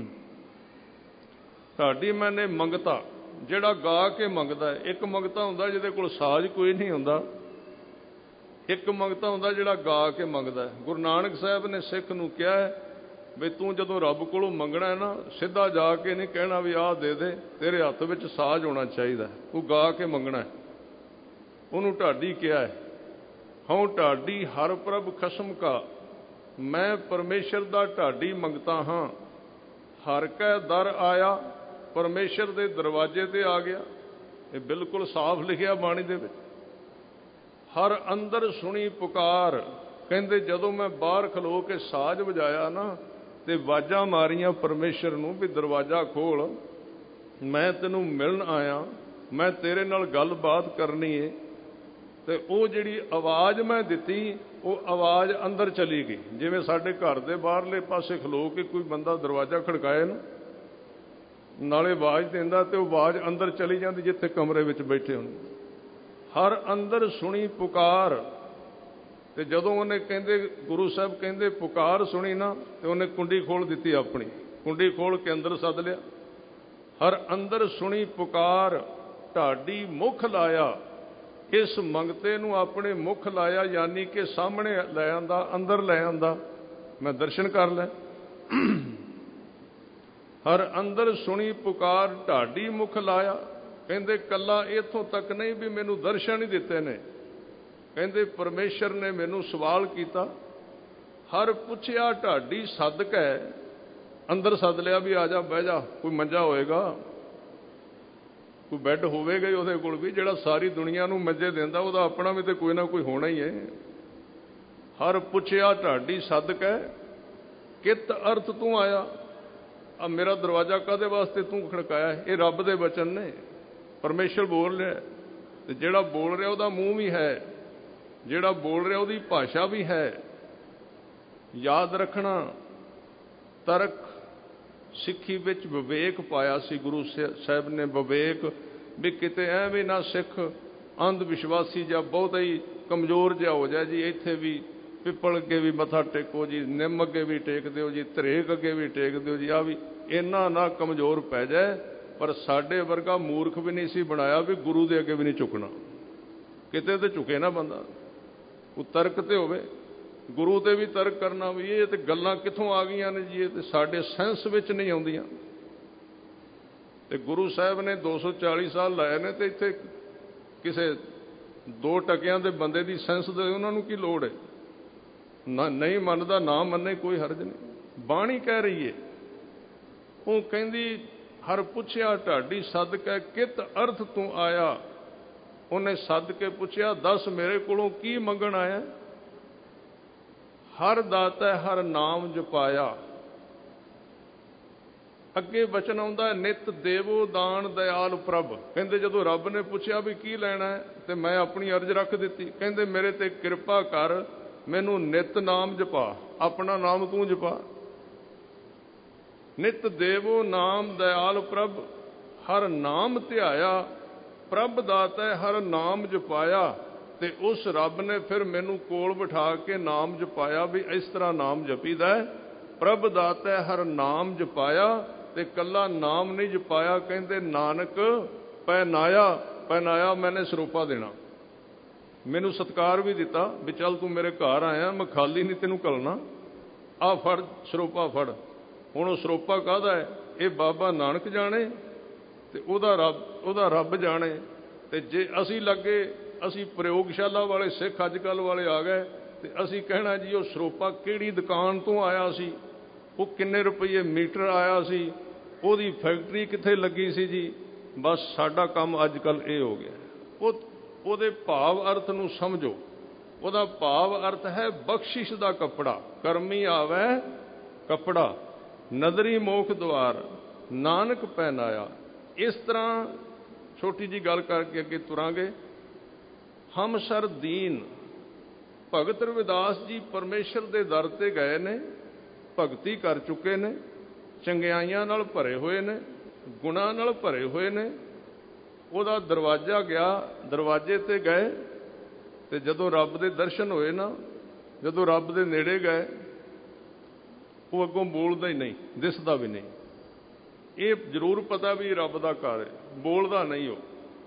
ਢਾਡੀ ਮੈਨੇ ਮੰਗਤਾ, ਜਿਹੜਾ ਗਾ ਕੇ ਮੰਗਦਾ। ਇੱਕ ਮੰਗਤਾ ਹੁੰਦਾ ਜਿਹਦੇ ਕੋਲ ਸਾਜ਼ ਕੋਈ ਨਹੀਂ ਹੁੰਦਾ, ਇੱਕ ਮੰਗਤਾ ਹੁੰਦਾ ਜਿਹੜਾ ਗਾ ਕੇ ਮੰਗਦਾ। ਗੁਰੂ ਨਾਨਕ ਸਾਹਿਬ ਨੇ ਸਿੱਖ ਨੂੰ ਕਿਹਾ ਵੀ ਤੂੰ ਜਦੋਂ ਰੱਬ ਕੋਲੋਂ ਮੰਗਣਾ ਹੈ ਨਾ, ਸਿੱਧਾ ਜਾ ਕੇ ਨਹੀਂ ਕਹਿਣਾ ਵੀ ਆਹ ਦੇ ਦੇ, ਤੇਰੇ ਹੱਥ ਵਿੱਚ ਸਾਜ਼ ਹੋਣਾ ਚਾਹੀਦਾ, ਤੂੰ ਗਾ ਕੇ ਮੰਗਣਾ। ਉਹਨੂੰ ਢਾਡੀ ਕਿਹਾ ਹੈ। ਹਉ ਢਾਡੀ ਹਰ ਪ੍ਰਭ ਖਸਮ ਕਾ, ਮੈਂ ਪਰਮੇਸ਼ਰ ਦਾ ਢਾਡੀ ਮੰਗਤਾ ਹਾਂ। ਹਰ ਕੈ ਦਰ ਆਇਆ, ਪਰਮੇਸ਼ਰ ਦੇ ਦਰਵਾਜ਼ੇ ਤੇ ਆ ਗਿਆ। ਇਹ ਬਿਲਕੁਲ ਸਾਫ਼ ਲਿਖਿਆ ਬਾਣੀ ਦੇ ਵਿੱਚ। ਹਰ ਅੰਦਰ ਸੁਣੀ ਪੁਕਾਰ, ਕਹਿੰਦੇ ਜਦੋਂ ਮੈਂ ਬਾਹਰ ਖਲੋ ਕੇ ਸਾਜ਼ ਵਜਾਇਆ ਨਾ ਤੇ ਆਵਾਜ਼ਾਂ ਮਾਰੀਆਂ ਪਰਮੇਸ਼ਰ ਨੂੰ ਵੀ ਦਰਵਾਜ਼ਾ ਖੋਲ, ਮੈਂ ਤੈਨੂੰ ਮਿਲਣ ਆਇਆ, ਮੈਂ ਤੇਰੇ ਨਾਲ ਗੱਲਬਾਤ ਕਰਨੀ ਏ। ਤੇ ਉਹ ਜਿਹੜੀ ਆਵਾਜ਼ ਮੈਂ ਦਿੱਤੀ, ਉਹ ਆਵਾਜ਼ ਅੰਦਰ ਚਲੀ ਗਈ। ਜਿਵੇਂ ਸਾਡੇ ਘਰ ਦੇ ਬਾਹਰਲੇ ਪਾਸੇ ਖਲੋ ਕੇ ਕੋਈ ਬੰਦਾ ਦਰਵਾਜ਼ਾ ਖੜਕਾਏ ਨਾ, ਨਾਲੇ ਆਵਾਜ਼ ਦਿੰਦਾ ਤੇ ਉਹ ਆਵਾਜ਼ ਅੰਦਰ ਚਲੀ ਜਾਂਦੀ ਜਿੱਥੇ ਕਮਰੇ ਵਿੱਚ ਬੈਠੇ ਹੋਣ। ਹਰ ਅੰਦਰ ਸੁਣੀ ਪੁਕਾਰ, ਤੇ ਜਦੋਂ ਉਹਨੇ ਕਹਿੰਦੇ ਗੁਰੂ ਸਾਹਿਬ ਕਹਿੰਦੇ ਪੁਕਾਰ ਸੁਣੀ ਨਾ, ਤੇ ਉਹਨੇ ਕੁੰਡੀ ਖੋਲ ਦਿੱਤੀ ਆਪਣੀ, ਕੁੰਡੀ ਖੋਲ ਕੇ ਅੰਦਰ ਸੱਦ ਲਿਆ। ਹਰ ਅੰਦਰ ਸੁਣੀ ਪੁਕਾਰ, ਢਾਡੀ ਮੁਖ ਲਾਇਆ। ਇਸ ਮੰਗਤੇ ਨੂੰ ਆਪਣੇ ਮੁਖ ਲਾਇਆ, ਯਾਨੀ ਕਿ ਸਾਹਮਣੇ ਲੈ ਆਂਦਾ, ਅੰਦਰ ਲੈ ਆਂਦਾ, ਮੈਂ ਦਰਸ਼ਨ ਕਰ ਲੈ। ਹਰ ਅੰਦਰ ਸੁਣੀ ਪੁਕਾਰ, ਢਾਡੀ ਮੁਖ ਲਾਇਆ। ਕਹਿੰਦੇ ਕੱਲਾ ਇੱਥੋਂ ਤੱਕ ਨਹੀਂ ਵੀ ਮੈਨੂੰ ਦਰਸ਼ਨ ਹੀ ਦਿੱਤੇ ਨੇ, ਕਹਿੰਦੇ ਪਰਮੇਸ਼ਰ ਨੇ ਮੈਨੂੰ ਸਵਾਲ ਕੀਤਾ। ਹਰ ਪੁੱਛਿਆ ਢਾਡੀ ਸੱਦ ਕੇ, ਅੰਦਰ ਸੱਦ ਲਿਆ ਵੀ ਆ ਜਾ, ਬਹਿ ਜਾ, ਕੋਈ ਮੰਜਾ ਹੋਏਗਾ, ਕੋਈ ਬੈੱਡ ਹੋਵੇਗਾ ਹੀ ਉਹਦੇ ਕੋਲ ਵੀ, ਜਿਹੜਾ ਸਾਰੀ ਦੁਨੀਆ ਨੂੰ ਮੰਜੇ ਦਿੰਦਾ, ਉਹਦਾ ਆਪਣਾ ਵੀ ਤੇ ਕੋਈ ਨਾ ਕੋਈ ਹੋਣਾ ਹੀ ਹੈ। ਹਰ ਪੁੱਛਿਆ ਢਾਡੀ ਸੱਦ ਕੇ, ਕਿਤ ਅਰਥ ਤੂੰ ਆਇਆ। ਆ ਮੇਰਾ ਦਰਵਾਜ਼ਾ ਕਾਹਦੇ ਵਾਸਤੇ ਤੂੰ ਖੜਕਾਇਆ? ਇਹ ਰੱਬ ਦੇ ਬਚਨ ਨੇ, ਪਰਮੇਸ਼ਰ ਬੋਲ ਰਿਹਾ, ਤੇ ਜਿਹੜਾ ਬੋਲ ਰਿਹਾ ਉਹਦਾ ਮੂੰਹ ਵੀ ਹੈ, ਜਿਹੜਾ ਬੋਲ ਰਿਹਾ ਉਹਦੀ ਭਾਸ਼ਾ ਵੀ ਹੈ। ਯਾਦ ਰੱਖਣਾ, ਤਰਕ ਸਿੱਖੀ ਵਿੱਚ ਵਿਵੇਕ ਪਾਇਆ ਸੀ ਗੁਰੂ ਸਾਹਿਬ ਨੇ, ਵਿਵੇਕ ਵੀ ਕਿਤੇ ਐਵੇਂ ਨਾ ਸਿੱਖ ਅੰਧ ਵਿਸ਼ਵਾਸੀ ਜਾਂ ਬਹੁਤ ਹੀ ਕਮਜ਼ੋਰ ਜਿਹਾ ਹੋ ਜਾਏ ਜੀ। ਇੱਥੇ ਵੀ ਪਿੱਪਲ ਅੱਗੇ ਵੀ ਮੱਥਾ ਟੇਕੋ ਜੀ, ਨਿੰਮ ਅੱਗੇ ਵੀ ਟੇਕ ਦਿਓ ਜੀ, ਧਰੇਕ ਅੱਗੇ ਵੀ ਟੇਕ ਦਿਓ ਜੀ, ਆ ਵੀ ਇੰਨਾ ਨਾ ਕਮਜ਼ੋਰ ਪੈ ਜਾਏ। ਪਰ ਸਾਡੇ ਵਰਗਾ ਮੂਰਖ ਵੀ ਨਹੀਂ ਸੀ ਬਣਾਇਆ ਵੀ ਗੁਰੂ ਦੇ ਅੱਗੇ ਵੀ ਨਹੀਂ ਝੁਕਣਾ, ਕਿਤੇ ਤੇ ਝੁਕੇ ਨਾ ਬੰਦਾ, ਉਹ ਤਰਕ ਤੇ ਹੋਵੇ। ਗੁਰੂ ਤੇ ਵੀ ਤਰਕ ਕਰਨਾ ਵੀ ਇਹ ਤੇ ਗੱਲਾਂ ਕਿੱਥੋਂ ਆ ਗਈਆਂ ਨੇ ਜੀ, ਇਹ ਤੇ ਸਾਡੇ ਸੈਂਸ ਵਿੱਚ ਨਹੀਂ ਆਉਂਦੀਆਂ। ਤੇ ਗੁਰੂ ਸਾਹਿਬ ਨੇ ਦੋ ਸੌ ਚਾਲੀ ਸਾਲ ਲਾਏ ਨੇ, ਤੇ ਇੱਥੇ ਕਿਸੇ ਦੋ ਟਕਿਆਂ ਦੇ ਬੰਦੇ ਦੀ ਸੈਂਸ ਦੇ ਉਹਨਾਂ ਨੂੰ ਕੀ ਲੋੜ ਹੈ? ਨਾ ਨਹੀਂ ਮੰਨਦਾ, ਨਾ ਮੰਨੇ, ਕੋਈ ਹਰਜ ਨਹੀਂ। ਬਾਣੀ ਕਹਿ ਰਹੀ ਹੈ, ਉਹ ਕਹਿੰਦੀ ਹਰ ਪੁੱਛਿਆ ਢਾਡੀ ਸੱਦ ਕੇ, ਕਿਤ ਅਰਥ ਤੂੰ ਆਇਆ। ਉਹਨੇ ਸੱਦ ਕੇ ਪੁੱਛਿਆ, ਦੱਸ ਮੇਰੇ ਕੋਲੋਂ ਕੀ ਮੰਗਣ ਆਇਆ? ਹਰ ਦਾਤਾ ਹਰ ਨਾਮ ਜਪਾਇਆ। ਅੱਗੇ ਬਚਨ ਆਉਂਦਾ, ਨਿਤ ਦੇਵੋ ਦਾਨ ਦਇਆਲ ਪ੍ਰਭ। ਕਹਿੰਦੇ ਜਦੋਂ ਰੱਬ ਨੇ ਪੁੱਛਿਆ ਵੀ ਕੀ ਲੈਣਾ ਹੈ, ਤੇ ਮੈਂ ਆਪਣੀ ਅਰਜ਼ ਰੱਖ ਦਿੱਤੀ। ਕਹਿੰਦੇ ਮੇਰੇ ਤੇ ਕਿਰਪਾ ਕਰ, ਮੈਨੂੰ ਨਿਤ ਨਾਮ ਜਪਾ, ਆਪਣਾ ਨਾਮ ਤੂੰ ਜਪਾ। ਨਿਤ ਦੇਵੋ ਨਾਮ ਦਇਆਲ ਪ੍ਰਭ, ਹਰ ਨਾਮ ਧਿਆਇਆ। ਪ੍ਰਭ ਦਾਤਾ ਹਰ ਨਾਮ ਜਪਾਇਆ। ਤੇ ਉਸ ਰੱਬ ਨੇ ਫਿਰ ਮੈਨੂੰ ਕੋਲ ਬਿਠਾ ਕੇ ਨਾਮ ਜਪਾਇਆ ਵੀ ਇਸ ਤਰ੍ਹਾਂ ਨਾਮ ਜਪੀਦਾ। ਪ੍ਰਭ ਦਾਤਾ ਹਰ ਨਾਮ ਜਪਾਇਆ, ਤੇ ਕੱਲਾ ਨਾਮ ਨਹੀਂ ਜਪਾਇਆ, ਕਹਿੰਦੇ ਨਾਨਕ ਪਹਿਨਾਇਆ। ਪਹਿਨਾਇਆ ਮੈਨੇ ਸਰੂਪਾ ਦੇਣਾ, ਮੈਨੂੰ ਸਤਿਕਾਰ ਵੀ ਦਿੱਤਾ ਵੀ ਚੱਲ ਤੂੰ ਮੇਰੇ ਘਰ ਆਇਆ, ਮੈਂ ਖਾਲੀ ਨਹੀਂ ਤੈਨੂੰ ਘੱਲਣਾ, ਆਹ ਫੜ ਸਰੂਪਾ ਫੜ। ਹੁਣ ਉਹ ਸਰੂਪਾ ਕਾਹਦਾ ਹੈ? ਇਹ ਬਾਬਾ ਨਾਨਕ ਜਾਣੇ ਤੇ ਉਹਦਾ ਰੱਬ ਉਹਦਾ ਰੱਬ ਜਾਣੇ। ਤੇ ਜੇ ਅਸੀਂ ਲੱਗੇ, ਅਸੀਂ ਪ੍ਰਯੋਗਸ਼ਾਲਾ ਵਾਲੇ ਸਿੱਖ ਅੱਜ ਕੱਲ੍ਹ ਵਾਲੇ ਆ ਗਏ, ਤੇ ਅਸੀਂ ਕਹਿਣਾ ਜੀ ਉਹ ਸਰੂਪਾ ਕਿਹੜੀ ਦੁਕਾਨ ਤੋਂ ਆਇਆ ਸੀ, ਉਹ ਕਿੰਨੇ ਰੁਪਈਏ ਮੀਟਰ ਆਇਆ ਸੀ, ਉਹਦੀ ਫੈਕਟਰੀ ਕਿੱਥੇ ਲੱਗੀ ਸੀ ਜੀ। ਬਸ ਸਾਡਾ ਕੰਮ ਅੱਜ ਕੱਲ੍ਹ ਇਹ ਹੋ ਗਿਆ। ਉਹ ਉਹਦੇ ਭਾਵ ਅਰਥ ਨੂੰ ਸਮਝੋ। ਉਹਦਾ ਭਾਵ ਅਰਥ ਹੈ ਬਖਸ਼ਿਸ਼ ਦਾ ਕੱਪੜਾ, ਕਰਮੀ ਆਵੇ ਕੱਪੜਾ, ਨਦਰੀ ਮੋਖ ਦੁਆਰ, ਨਾਨਕ ਪਹਿਨਾਇਆ। ਇਸ ਤਰ੍ਹਾਂ ਛੋਟੀ ਜੀ ਗੱਲ ਕਰਕੇ ਅੱਗੇ ਤੁਰਾਂਗੇ। ਹਮ ਸਰ ਦੀਨ, ਭਗਤ ਰਵਿਦਾਸ ਜੀ ਪਰਮੇਸ਼ਰ ਦੇ ਦਰ ਤੇ ਗਏ ਨੇ, ਭਗਤੀ ਕਰ ਚੁੱਕੇ ਨੇ, ਚੰਗਿਆਈਆਂ ਨਾਲ ਭਰੇ ਹੋਏ ਨੇ, ਗੁਣਾਂ ਨਾਲ ਭਰੇ ਹੋਏ ਨੇ, ਉਹਦਾ ਦਰਵਾਜ਼ਾ ਗਿਆ, ਦਰਵਾਜ਼ੇ 'ਤੇ ਗਏ ਤੇ ਜਦੋਂ ਰੱਬ ਦੇ ਦਰਸ਼ਨ ਹੋਏ ਨਾ, ਜਦੋਂ ਰੱਬ ਦੇ ਨੇੜੇ ਗਏ, ਉਹ ਅੱਗੋਂ ਬੋਲਦਾ ਹੀ ਨਹੀਂ, ਦਿਸਦਾ ਵੀ ਨਹੀਂ। ਇਹ ਜ਼ਰੂਰ ਪਤਾ ਵੀ ਰੱਬ ਦਾ ਘਰ ਹੈ, ਬੋਲਦਾ ਨਹੀਂ ਉਹ।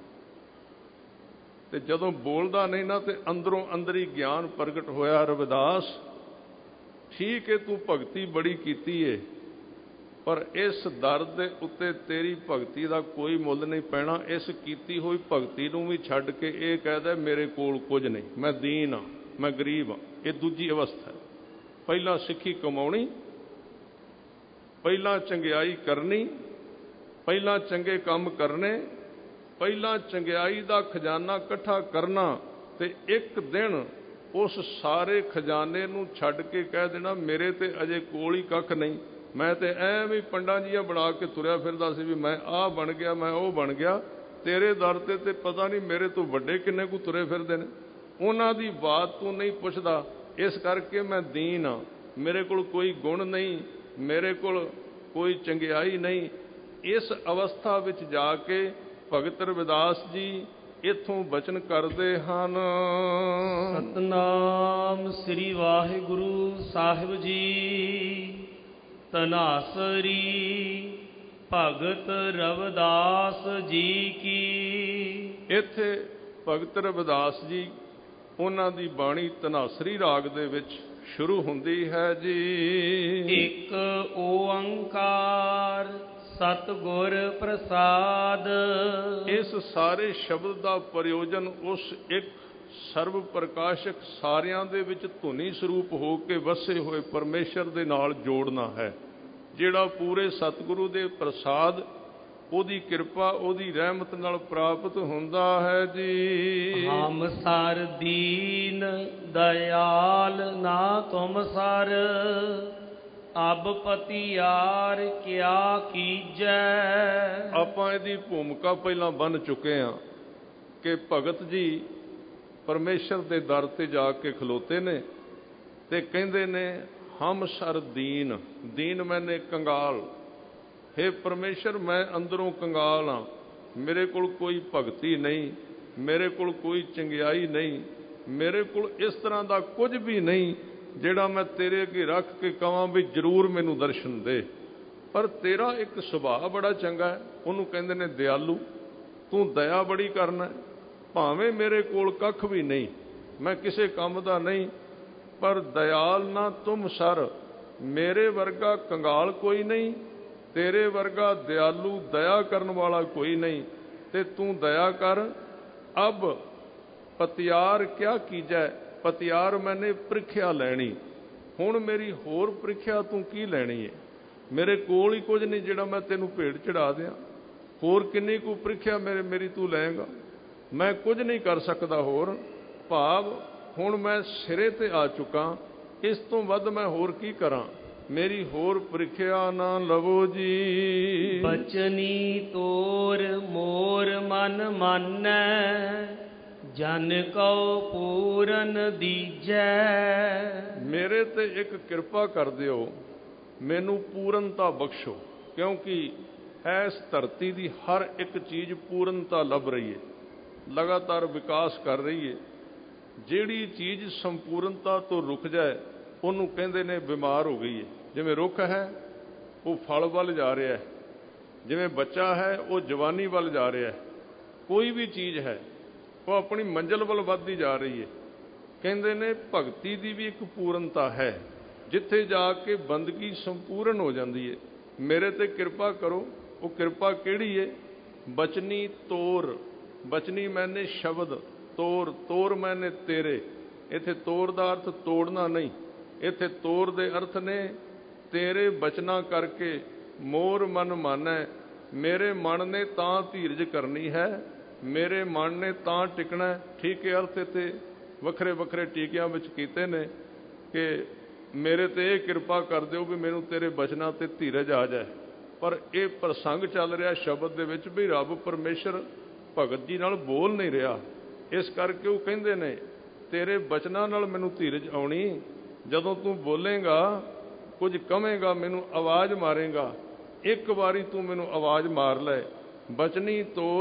ਤੇ ਜਦੋਂ ਬੋਲਦਾ ਨਹੀਂ ਨਾ, ਤੇ ਅੰਦਰੋਂ ਅੰਦਰ ਹੀ ਗਿਆਨ ਪ੍ਰਗਟ ਹੋਇਆ, ਰਵਿਦਾਸ ਠੀਕ ਹੈ ਤੂੰ ਭਗਤੀ ਬੜੀ ਕੀਤੀ ਏ, ਪਰ ਇਸ ਦਰ ਦੇ ਉੱਤੇ ਤੇਰੀ ਭਗਤੀ ਦਾ ਕੋਈ ਮੁੱਲ ਨਹੀਂ ਪੈਣਾ। ਇਸ ਕੀਤੀ ਹੋਈ ਭਗਤੀ ਨੂੰ ਵੀ ਛੱਡ ਕੇ ਇਹ ਕਹਿਦਾ ਮੇਰੇ ਕੋਲ ਕੁਝ ਨਹੀਂ, ਮੈਂ ਦੀਨ ਹਾਂ, ਮੈਂ ਗਰੀਬ ਹਾਂ। ਇਹ ਦੂਜੀ ਅਵਸਥਾ ਹੈ। ਪਹਿਲਾਂ ਸਿੱਖੀ ਕਮਾਉਣੀ, ਪਹਿਲਾਂ ਚੰਗਿਆਈ ਕਰਨੀ, ਪਹਿਲਾਂ ਚੰਗੇ ਕੰਮ ਕਰਨੇ, ਪਹਿਲਾਂ ਚੰਗਿਆਈ ਦਾ ਖਜ਼ਾਨਾ ਇਕੱਠਾ ਕਰਨਾ, ਤੇ ਇੱਕ ਦਿਨ ਉਸ ਸਾਰੇ ਖਜ਼ਾਨੇ ਨੂੰ ਛੱਡ ਕੇ ਕਹਿ ਦੇਣਾ ਮੇਰੇ ਤੇ ਅਜੇ ਕੋਲ ਹੀ ਕੱਖ ਨਹੀਂ, ਮੈਂ ਤੇ ਐਵੇਂ ਪੰਡਾਂ ਜੀਆਂ ਬਣਾ ਕੇ ਤੁਰਿਆ ਫਿਰਦਾ ਸੀ ਵੀ ਮੈਂ ਆਹ ਬਣ ਗਿਆ, ਮੈਂ ਉਹ ਬਣ ਗਿਆ। ਤੇਰੇ ਦਰ ਤੇ ਤੇ ਪਤਾ ਨਹੀਂ ਮੇਰੇ ਤੋਂ ਵੱਡੇ ਕਿੰਨੇ ਕੁ ਤੁਰੇ ਫਿਰਦੇ ਨੇ, ਉਹਨਾਂ ਦੀ ਬਾਤ ਤੂੰ ਨਹੀਂ ਪੁੱਛਦਾ। ਇਸ ਕਰਕੇ ਮੈਂ ਦੀਨ ਹਾਂ, ਮੇਰੇ ਕੋਲ ਕੋਈ ਗੁਣ ਨਹੀਂ, ਮੇਰੇ ਕੋਲ ਕੋਈ ਚੰਗਿਆਈ ਨਹੀਂ। ਇਸ ਅਵਸਥਾ ਵਿੱਚ ਜਾ ਕੇ ਭਗਤ ਰਵਿਦਾਸ ਜੀ ਇੱਥੋਂ ਬਚਨ ਕਰਦੇ ਹਨ। ਸਤਨਾਮ ਸ੍ਰੀ ਵਾਹਿਗੁਰੂ ਸਾਹਿਬ ਜੀ। ਧਨਾਸਰੀ ਭਗਤ ਰਵਿਦਾਸ ਜੀ ਕੀ। ਇੱਥੇ ਭਗਤ ਰਵਿਦਾਸ ਜੀ, ਉਹਨਾਂ ਦੀ ਬਾਣੀ ਧਨਾਸਰੀ ਰਾਗ ਦੇ ਵਿੱਚ ਸ਼ੁਰੂ ਹੁੰਦੀ ਹੈ ਜੀ। ਇੱਕ ਓੰਕਾਰ ਸਤਿਗੁਰ ਪ੍ਰਸਾਦ। ਇਸ ਸਾਰੇ ਸ਼ਬਦ ਦਾ ਪ੍ਰਯੋਜਨ ਉਸ ਇੱਕ ਸਰਬ ਪ੍ਰਕਾਸ਼ਕ, ਸਾਰਿਆਂ ਦੇ ਵਿੱਚ ਧੁਨੀ ਸਰੂਪ ਹੋ ਕੇ ਵਸੇ ਹੋਏ ਪਰਮੇਸ਼ਰ ਦੇ ਨਾਲ ਜੋੜਨਾ ਹੈ, ਜਿਹੜਾ ਪੂਰੇ ਸਤਿਗੁਰੂ ਦੇ ਪ੍ਰਸਾਦ, ਉਹਦੀ ਕਿਰਪਾ, ਉਹਦੀ ਰਹਿਮਤ ਨਾਲ ਪ੍ਰਾਪਤ ਹੁੰਦਾ ਹੈ ਜੀ। ਹਮ ਸਰ ਦੀਨ ਦਇਆਲ ਨਾ ਤੁਮ ਸਰ, ਅਬ ਪਤਿਆਰ ਕਿਆ ਕੀਜੈ। ਆਪਾਂ ਇਹਦੀ ਭੂਮਿਕਾ ਪਹਿਲਾਂ ਬੰਨ ਚੁੱਕੇ ਹਾਂ ਕਿ ਭਗਤ ਜੀ ਪਰਮੇਸ਼ਰ ਦੇ ਦਰ ਤੇ ਜਾ ਕੇ ਖਲੋਤੇ ਨੇ ਤੇ ਕਹਿੰਦੇ ਨੇ ਹਮ ਸਰ ਦੀਨ, ਦੀਨ ਮੈਨੇ ਕੰਗਾਲ, ਹੇ ਪਰਮੇਸ਼ਰ ਮੈਂ ਅੰਦਰੋਂ ਕੰਗਾਲ ਹਾਂ, ਮੇਰੇ ਕੋਲ ਕੋਈ ਭਗਤੀ ਨਹੀਂ, ਮੇਰੇ ਕੋਲ ਕੋਈ ਚੰਗਿਆਈ ਨਹੀਂ, ਮੇਰੇ ਕੋਲ ਇਸ ਤਰ੍ਹਾਂ ਦਾ ਕੁਝ ਵੀ ਨਹੀਂ ਜਿਹੜਾ ਮੈਂ ਤੇਰੇ ਅੱਗੇ ਰੱਖ ਕੇ ਕਹਾਂ ਵੀ ਜ਼ਰੂਰ ਮੈਨੂੰ ਦਰਸ਼ਨ ਦੇ। ਪਰ ਤੇਰਾ ਇੱਕ ਸੁਭਾਅ ਬੜਾ ਚੰਗਾ ਹੈ, ਉਹਨੂੰ ਕਹਿੰਦੇ ਨੇ ਦਿਆਲੂ, ਤੂੰ ਦਇਆ ਬੜੀ ਕਰਨਾ। ਭਾਵੇਂ ਮੇਰੇ ਕੋਲ ਕੱਖ ਵੀ ਨਹੀਂ, ਮੈਂ ਕਿਸੇ ਕੰਮ ਦਾ ਨਹੀਂ, ਪਰ ਦਇਆਲ ਨਾ ਤੁਮ ਸਰ, ਮੇਰੇ ਵਰਗਾ ਕੰਗਾਲ ਕੋਈ ਨਹੀਂ, ਤੇਰੇ ਵਰਗਾ ਦਿਆਲੂ ਦਇਆ ਕਰਨ ਵਾਲਾ ਕੋਈ ਨਹੀਂ, ਤੇ ਤੂੰ ਦਇਆ ਕਰ। ਅਬ ਪਤਿਆਰ ਕਿਆ ਕੀਜੈ, ਪਤਿਆਰ ਮੈਨੇ ਪ੍ਰੀਖਿਆ ਲੈਣੀ, ਹੁਣ ਮੇਰੀ ਹੋਰ ਪ੍ਰੀਖਿਆ ਤੂੰ ਕੀ ਲੈਣੀ ਹੈ। ਮੇਰੇ ਕੋਲ ਹੀ ਕੁਝ ਨਹੀਂ ਜਿਹੜਾ ਮੈਂ ਤੈਨੂੰ ਭੇਟ ਚੜਾ ਦਿਆਂ, ਹੋਰ ਕਿੰਨੀ ਕੁ ਪ੍ਰੀਖਿਆ ਮੇਰੇ ਮੇਰੀ ਤੂੰ ਲਏਗਾ। ਮੈਂ ਕੁਝ ਨਹੀਂ ਕਰ ਸਕਦਾ ਹੋਰ, ਭਾਵ ਹੁਣ ਮੈਂ ਸਿਰੇ ਤੇ ਆ ਚੁੱਕਾ, ਇਸ ਤੋਂ ਵੱਧ ਮੈਂ ਹੋਰ ਕੀ ਕਰਾਂ, ਮੇਰੀ ਹੋਰ ਪ੍ਰੀਖਿਆ ਨਾ ਲਵੋ ਜੀ। ਬਚਨੀ ਤੋਰ ਮੋਰ ਮਨ ਮਾਨੈ, ਜਨ ਕਉ ਪੂਰਨ ਦੀਜੈ। ਮੇਰੇ ਤੇ ਇੱਕ ਕਿਰਪਾ ਕਰ ਦਿਓ, ਮੈਨੂੰ ਪੂਰਨਤਾ ਬਖਸ਼ੋ, ਕਿਉਂਕਿ ਇਸ ਧਰਤੀ ਦੀ ਹਰ ਇੱਕ ਚੀਜ਼ ਪੂਰਨਤਾ ਲੱਭ ਰਹੀ ਹੈ, ਲਗਾਤਾਰ ਵਿਕਾਸ ਕਰ ਰਹੀ ਹੈ। ਜਿਹੜੀ ਚੀਜ਼ ਸੰਪੂਰਨਤਾ ਤੋਂ ਰੁਕ ਜਾਏ ਉਹਨੂੰ ਕਹਿੰਦੇ ਨੇ ਬਿਮਾਰ ਹੋ ਗਈ ਹੈ। ਜਿਵੇਂ ਰੁੱਖ ਹੈ ਉਹ ਫਲ ਵੱਲ ਜਾ ਰਿਹਾ ਹੈ, ਜਿਵੇਂ ਬੱਚਾ ਹੈ ਉਹ ਜਵਾਨੀ ਵੱਲ ਜਾ ਰਿਹਾ ਹੈ, ਕੋਈ ਵੀ ਚੀਜ਼ ਹੈ ਉਹ ਆਪਣੀ ਮੰਜ਼ਿਲ ਵੱਲ ਵੱਧਦੀ ਜਾ ਰਹੀ ਹੈ। ਕਹਿੰਦੇ ਨੇ ਭਗਤੀ ਦੀ ਵੀ ਇੱਕ ਪੂਰਨਤਾ ਹੈ, ਜਿੱਥੇ ਜਾ ਕੇ ਬੰਦਗੀ ਸੰਪੂਰਨ ਹੋ ਜਾਂਦੀ ਹੈ। ਮੇਰੇ ਤੇ ਕਿਰਪਾ ਕਰੋ, ਉਹ ਕਿਰਪਾ ਕਿਹੜੀ ਹੈ? ਬਚਨੀ ਤੋਰ, ਬਚਨੀ ਮੈਨੇ ਸ਼ਬਦ, ਤੋਰ, ਤੋਰ ਮੈਨੇ ਤੇਰੇ। ਇੱਥੇ ਤੋਰ ਦਾ ਅਰਥ ਤੋੜਨਾ ਨਹੀਂ, ਇੱਥੇ ਤੋਰ ਦੇ ਅਰਥ ਨੇ ਤੇਰੇ ਬਚਨਾ ਕਰਕੇ ਮੋਰ ਮਨ ਮਾਨੈ, ਮੇਰੇ ਮਨ ਨੇ ਤਾਂ ਧੀਰਜ ਕਰਨੀ ਹੈ, ਮੇਰੇ ਮਨ ਨੇ ਤਾਂ ਟਿਕਣਾ। ਠੀਕ ਹੈ, ਅਰਥ ਇੱਥੇ ਵੱਖਰੇ ਵੱਖਰੇ ਟੀਕਿਆਂ ਵਿੱਚ ਕੀਤੇ ਨੇ ਕਿ ਮੇਰੇ ਤੇ ਇਹ ਕਿਰਪਾ ਕਰ ਦਿਓ ਵੀ ਮੈਨੂੰ ਤੇਰੇ ਬਚਨਾਂ ਤੇ ਧੀਰਜ ਆ ਜਾਏ। ਪਰ ਇਹ ਪ੍ਰਸੰਗ ਚੱਲ ਰਿਹਾ ਸ਼ਬਦ ਦੇ ਵਿੱਚ ਵੀ ਰੱਬ ਪਰਮੇਸ਼ਰ ਭਗਤ ਜੀ ਨਾਲ ਬੋਲ ਨਹੀਂ ਰਿਹਾ, ਇਸ ਕਰਕੇ ਉਹ ਕਹਿੰਦੇ ਨੇ ਤੇਰੇ ਬਚਨਾਂ ਨਾਲ ਮੈਨੂੰ ਧੀਰਜ ਆਉਣੀ। ਜਦੋਂ ਤੂੰ ਬੋਲੇਗਾ, ਕੁਝ ਕਹੇਂਗਾ, ਮੈਨੂੰ ਆਵਾਜ਼ ਮਾਰੇਗਾ, ਇੱਕ ਵਾਰੀ ਤੂੰ ਮੈਨੂੰ ਆਵਾਜ਼ ਮਾਰ ਲੈ। ਬਚਨੀ ਤੋਰ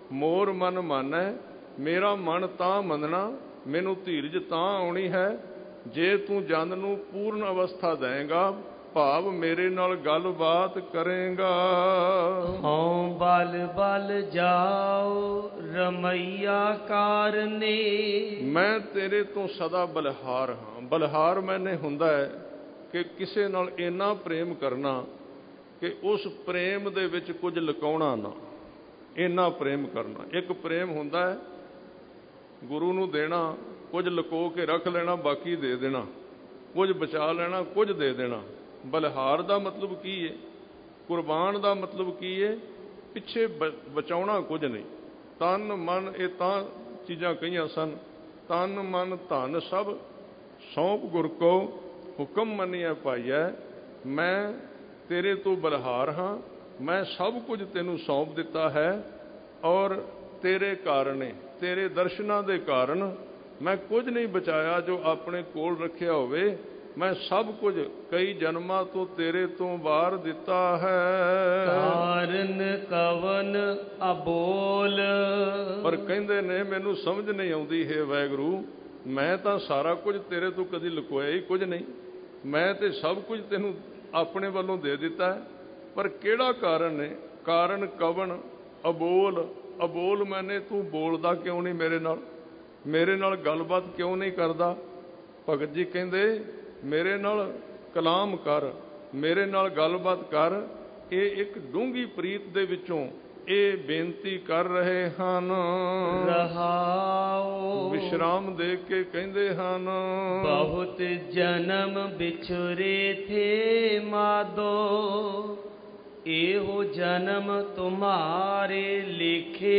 ਮੋਰ ਮਨ ਮਾਨੈ, ਮੇਰਾ ਮਨ ਤਾਂ ਮੰਨਣਾ, ਮੈਨੂੰ ਧੀਰਜ ਤਾਂ ਆਉਣੀ ਹੈ ਜੇ ਤੂੰ ਜਨ ਨੂੰ ਪੂਰਨ ਅਵਸਥਾ ਦੇਂਗਾ, ਭਾਵ ਮੇਰੇ ਨਾਲ ਗੱਲਬਾਤ ਕਰੇਗਾ। ਹਉ ਬਲ ਬਲ ਜਾਓ ਰਮਈਆ ਕਾਰਨੇ, ਮੈਂ ਤੇਰੇ ਤੋਂ ਸਦਾ ਬਲਿਹਾਰ ਹਾਂ। ਬਲਿਹਾਰ ਮੈਨੇ ਹੁੰਦਾ ਹੈ ਕਿ ਕਿਸੇ ਨਾਲ ਇੰਨਾ ਪ੍ਰੇਮ ਕਰਨਾ ਕਿ ਉਸ ਪ੍ਰੇਮ ਦੇ ਵਿੱਚ ਕੁਝ ਲੁਕਾਉਣਾ ਨਾ, ਇੰਨਾ ਪ੍ਰੇਮ ਕਰਨਾ। ਇੱਕ ਪ੍ਰੇਮ ਹੁੰਦਾ ਹੈ ਗੁਰੂ ਨੂੰ ਦੇਣਾ, ਕੁਝ ਲੁਕੋ ਕੇ ਰੱਖ ਲੈਣਾ, ਬਾਕੀ ਦੇ ਦੇਣਾ, ਕੁਝ ਬਚਾ ਲੈਣਾ, ਕੁਝ ਦੇ ਦੇਣਾ। ਬਲਿਹਾਰ ਦਾ ਮਤਲਬ ਕੀ ਹੈ? ਕੁਰਬਾਨ ਦਾ ਮਤਲਬ ਕੀ ਹੈ? ਪਿੱਛੇ ਬ ਬਚਾਉਣਾ ਕੁਝ ਨਹੀਂ। ਤਨ ਮਨ, ਇਹ ਤਾਂ ਚੀਜ਼ਾਂ ਕਹੀਆਂ ਸਨ। ਤਨ ਮਨ ਧਨ ਸਭ ਸੌਂਪ ਗੁਰ ਕੋ, ਹੁਕਮ ਮੰਨਿਆ ਪਾਈਐ। ਮੈਂ ਤੇਰੇ ਤੋਂ ਬਲਿਹਾਰ ਹਾਂ, ਮੈਂ ਸਭ ਕੁਝ ਤੈਨੂੰ ਸੌਂਪ ਦਿੱਤਾ ਹੈ, ਔਰ ਤੇਰੇ ਕਾਰਨ, ਤੇਰੇ ਦਰਸ਼ਨਾਂ ਦੇ ਕਾਰਨ ਮੈਂ ਕੁਝ ਨਹੀਂ ਬਚਾਇਆ ਜੋ ਆਪਣੇ ਕੋਲ ਰੱਖਿਆ ਹੋਵੇ। ਮੈਂ ਸਭ ਕੁਝ ਕਈ ਜਨਮਾਂ ਤੋਂ ਤੇਰੇ ਤੋਂ ਵਾਰ ਦਿੱਤਾ ਹੈ। ਕਾਰਨ ਕਵਨ ਅਬੋਲ, ਪਰ ਕਹਿੰਦੇ ਨੇ ਮੈਨੂੰ ਸਮਝ ਨਹੀਂ ਆਉਂਦੀ ਹੈ ਵਾਹਿਗੁਰੂ, ਮੈਂ ਤਾਂ ਸਾਰਾ ਕੁਝ ਤੇਰੇ ਤੋਂ ਕਦੀ ਲੁਕੋਇਆ ਹੀ ਕੁਝ ਨਹੀਂ। ਮੈਂ ਤੇ ਸਭ ਕੁਝ ਤੈਨੂੰ ਆਪਣੇ ਵੱਲੋਂ ਦੇ ਦਿੱਤਾ ਹੈ, ਪਰ ਕਿਹੜਾ ਕਾਰਨ ਹੈ? ਕਾਰਨ ਕਵਨ ਅਬੋਲ, ਅਬੋਲ ਮੈਨੇ ਤੂੰ ਬੋਲਦਾ ਕਿਉਂ ਨਹੀਂ ਮੇਰੇ ਨਾਲ? ਮੇਰੇ ਨਾਲ ਗੱਲਬਾਤ ਕਿਉਂ ਨਹੀਂ ਕਰਦਾ? ਭਗਤ ਜੀ ਕਹਿੰਦੇ ਮੇਰੇ ਨਾਲ ਕਲਾਮ ਕਰ, ਮੇਰੇ ਨਾਲ ਗੱਲਬਾਤ ਕਰ। ਇਹ ਇੱਕ ਡੂੰਘੀ ਪ੍ਰੀਤ ਦੇ ਵਿੱਚੋਂ ਇਹ ਬੇਨਤੀ ਕਰ ਰਹੇ ਹਨ। ਰਹਾਉ ਵਿਸ਼ਰਾਮ ਦੇ ਕੇ ਕਹਿੰਦੇ ਹਨ, ਬਹੁਤ ਜਨਮ ਵਿਛੁਰੇ ਥੇ ਮਾਧੋ, ਇਹੋ ਜਨਮ ਤੁਮਾਰੇ ਲਿਖੇ।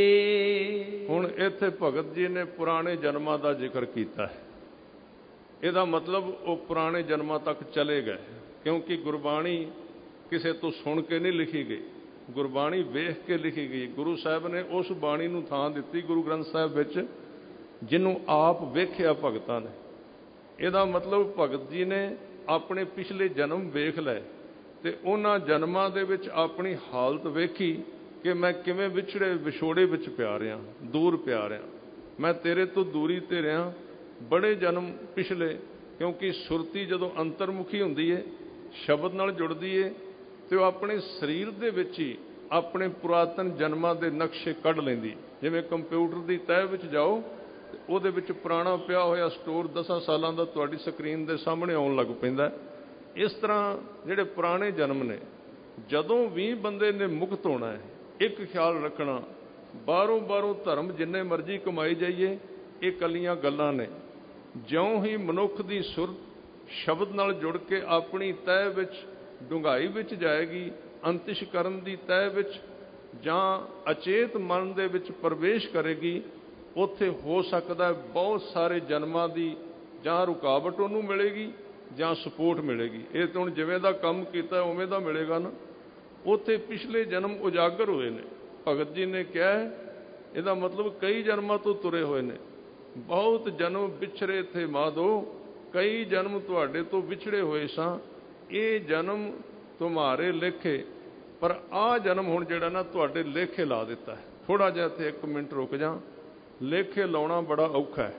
ਹੁਣ ਇੱਥੇ ਭਗਤ ਜੀ ਨੇ ਪੁਰਾਣੇ ਜਨਮਾਂ ਦਾ ਜ਼ਿਕਰ ਕੀਤਾ ਹੈ। ਇਹਦਾ ਮਤਲਬ ਉਹ ਪੁਰਾਣੇ ਜਨਮਾਂ ਤੱਕ ਚਲੇ ਗਏ, ਕਿਉਂਕਿ ਗੁਰਬਾਣੀ ਕਿਸੇ ਤੋਂ ਸੁਣ ਕੇ ਨਹੀਂ ਲਿਖੀ ਗਈ, ਗੁਰਬਾਣੀ ਵੇਖ ਕੇ ਲਿਖੀ ਗਈ। ਗੁਰੂ ਸਾਹਿਬ ਨੇ ਉਸ ਬਾਣੀ ਨੂੰ ਥਾਂ ਦਿੱਤੀ ਗੁਰੂ ਗ੍ਰੰਥ ਸਾਹਿਬ ਵਿੱਚ, ਜਿਹਨੂੰ ਆਪ ਵੇਖਿਆ ਭਗਤਾਂ ਨੇ। ਇਹਦਾ ਮਤਲਬ ਭਗਤ ਜੀ ਨੇ ਆਪਣੇ ਪਿਛਲੇ ਜਨਮ ਵੇਖ ਲਏ ਤੇ ਉਹਨਾਂ ਜਨਮਾਂ ਦੇ ਵਿੱਚ ਆਪਣੀ ਹਾਲਤ ਵੇਖੀ ਕਿ ਮੈਂ ਕਿਵੇਂ ਵਿਛੜੇ ਵਿਛੋੜੇ ਵਿੱਚ ਪਿਆ ਰਿਹਾ, ਦੂਰ ਪਿਆ ਰਿਹਾ, ਮੈਂ ਤੇਰੇ ਤੋਂ ਦੂਰੀ ਤੇ ਰਿਹਾ ਬੜੇ ਜਨਮ ਪਿਛਲੇ। ਕਿਉਂਕਿ ਸੁਰਤੀ ਜਦੋਂ ਅੰਤਰਮੁਖੀ ਹੁੰਦੀ ਹੈ, ਸ਼ਬਦ ਨਾਲ ਜੁੜਦੀ ਹੈ, ਤੇ ਉਹ ਆਪਣੇ ਸਰੀਰ ਦੇ ਵਿੱਚ ਹੀ ਆਪਣੇ ਪੁਰਾਤਨ ਜਨਮਾਂ ਦੇ ਨਕਸ਼ੇ ਕੱਢ ਲੈਂਦੀ। ਜਿਵੇਂ ਕੰਪਿਊਟਰ ਦੀ ਤਹਿ ਵਿੱਚ ਜਾਓ ਤੇ ਉਹਦੇ ਵਿੱਚ ਪੁਰਾਣਾ ਪਿਆ ਹੋਇਆ ਸਟੋਰ ਦਸਾਂ ਸਾਲਾਂ ਦਾ ਤੁਹਾਡੀ ਸਕਰੀਨ ਦੇ ਸਾਹਮਣੇ ਆਉਣ ਲੱਗ ਪੈਂਦਾ। ਇਸ ਤਰ੍ਹਾਂ ਜਿਹੜੇ ਪੁਰਾਣੇ ਜਨਮ ਨੇ, ਜਦੋਂ ਵੀ ਬੰਦੇ ਨੇ ਮੁਕਤ ਹੋਣਾ ਹੈ, ਇੱਕ ਖਿਆਲ ਰੱਖਣਾ, ਬਾਹਰੋਂ ਬਾਹਰੋਂ ਧਰਮ ਜਿੰਨੇ ਮਰਜ਼ੀ ਕਮਾਈ ਜਾਈਏ, ਇਹ ਇਕੱਲੀਆਂ ਗੱਲਾਂ ਨੇ। ਜਿਉਂ ਹੀ ਮਨੁੱਖ ਦੀ ਸੁਰਤ ਸ਼ਬਦ ਨਾਲ ਜੁੜ ਕੇ ਆਪਣੀ ਤਹਿ ਵਿੱਚ ਡੂੰਘਾਈ ਵਿੱਚ ਜਾਏਗੀ, ਅੰਤਿਸ਼ਕਰਨ ਦੀ ਤਹਿ ਵਿੱਚ ਜਾਂ ਅਚੇਤ ਮਨ ਦੇ ਵਿੱਚ ਪ੍ਰਵੇਸ਼ ਕਰੇਗੀ, ਉੱਥੇ ਹੋ ਸਕਦਾ ਬਹੁਤ ਸਾਰੇ ਜਨਮਾਂ ਦੀ ਜਾਂ ਰੁਕਾਵਟ ਉਹਨੂੰ ਮਿਲੇਗੀ ਜਾਂ ਸਪੋਰਟ ਮਿਲੇਗੀ। ਇਹ ਤਾਂ ਹੁਣ ਜਿਵੇਂ ਦਾ ਕੰਮ ਕੀਤਾ ਉਵੇਂ ਦਾ ਮਿਲੇਗਾ ਨਾ। ਉੱਥੇ ਪਿਛਲੇ ਜਨਮ ਉਜਾਗਰ ਹੋਏ ਨੇ। ਭਗਤ ਜੀ ਨੇ ਕਿਹਾ ਇਹਦਾ ਮਤਲਬ ਕਈ ਜਨਮਾਂ ਤੋਂ ਤੁਰੇ ਹੋਏ ਨੇ। ਬਹੁਤ ਜਨਮ ਵਿਛੜੇ ਥੇ ਮਾਧੋ, ਕਈ ਜਨਮ ਤੁਹਾਡੇ ਤੋਂ ਵਿਛੜੇ ਹੋਏ ਸਾਂ, ਇਹ ਜਨਮ ਤੁਮਾਰੇ ਲੇਖੇ। ਪਰ ਆਹ ਜਨਮ ਹੁਣ ਜਿਹੜਾ ਨਾ ਤੁਹਾਡੇ ਲੇਖੇ ਲਾ ਦਿੱਤਾ ਹੈ। ਥੋੜਾ ਜਿਹਾ ਇੱਥੇ ਇੱਕ ਮਿੰਟ ਰੁਕ ਜਾ। ਲੇਖੇ ਲਾਉਣਾ ਬੜਾ ਔਖਾ ਹੈ,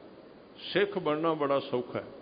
ਸਿੱਖ ਬਣਨਾ ਬੜਾ ਸੌਖਾ ਹੈ।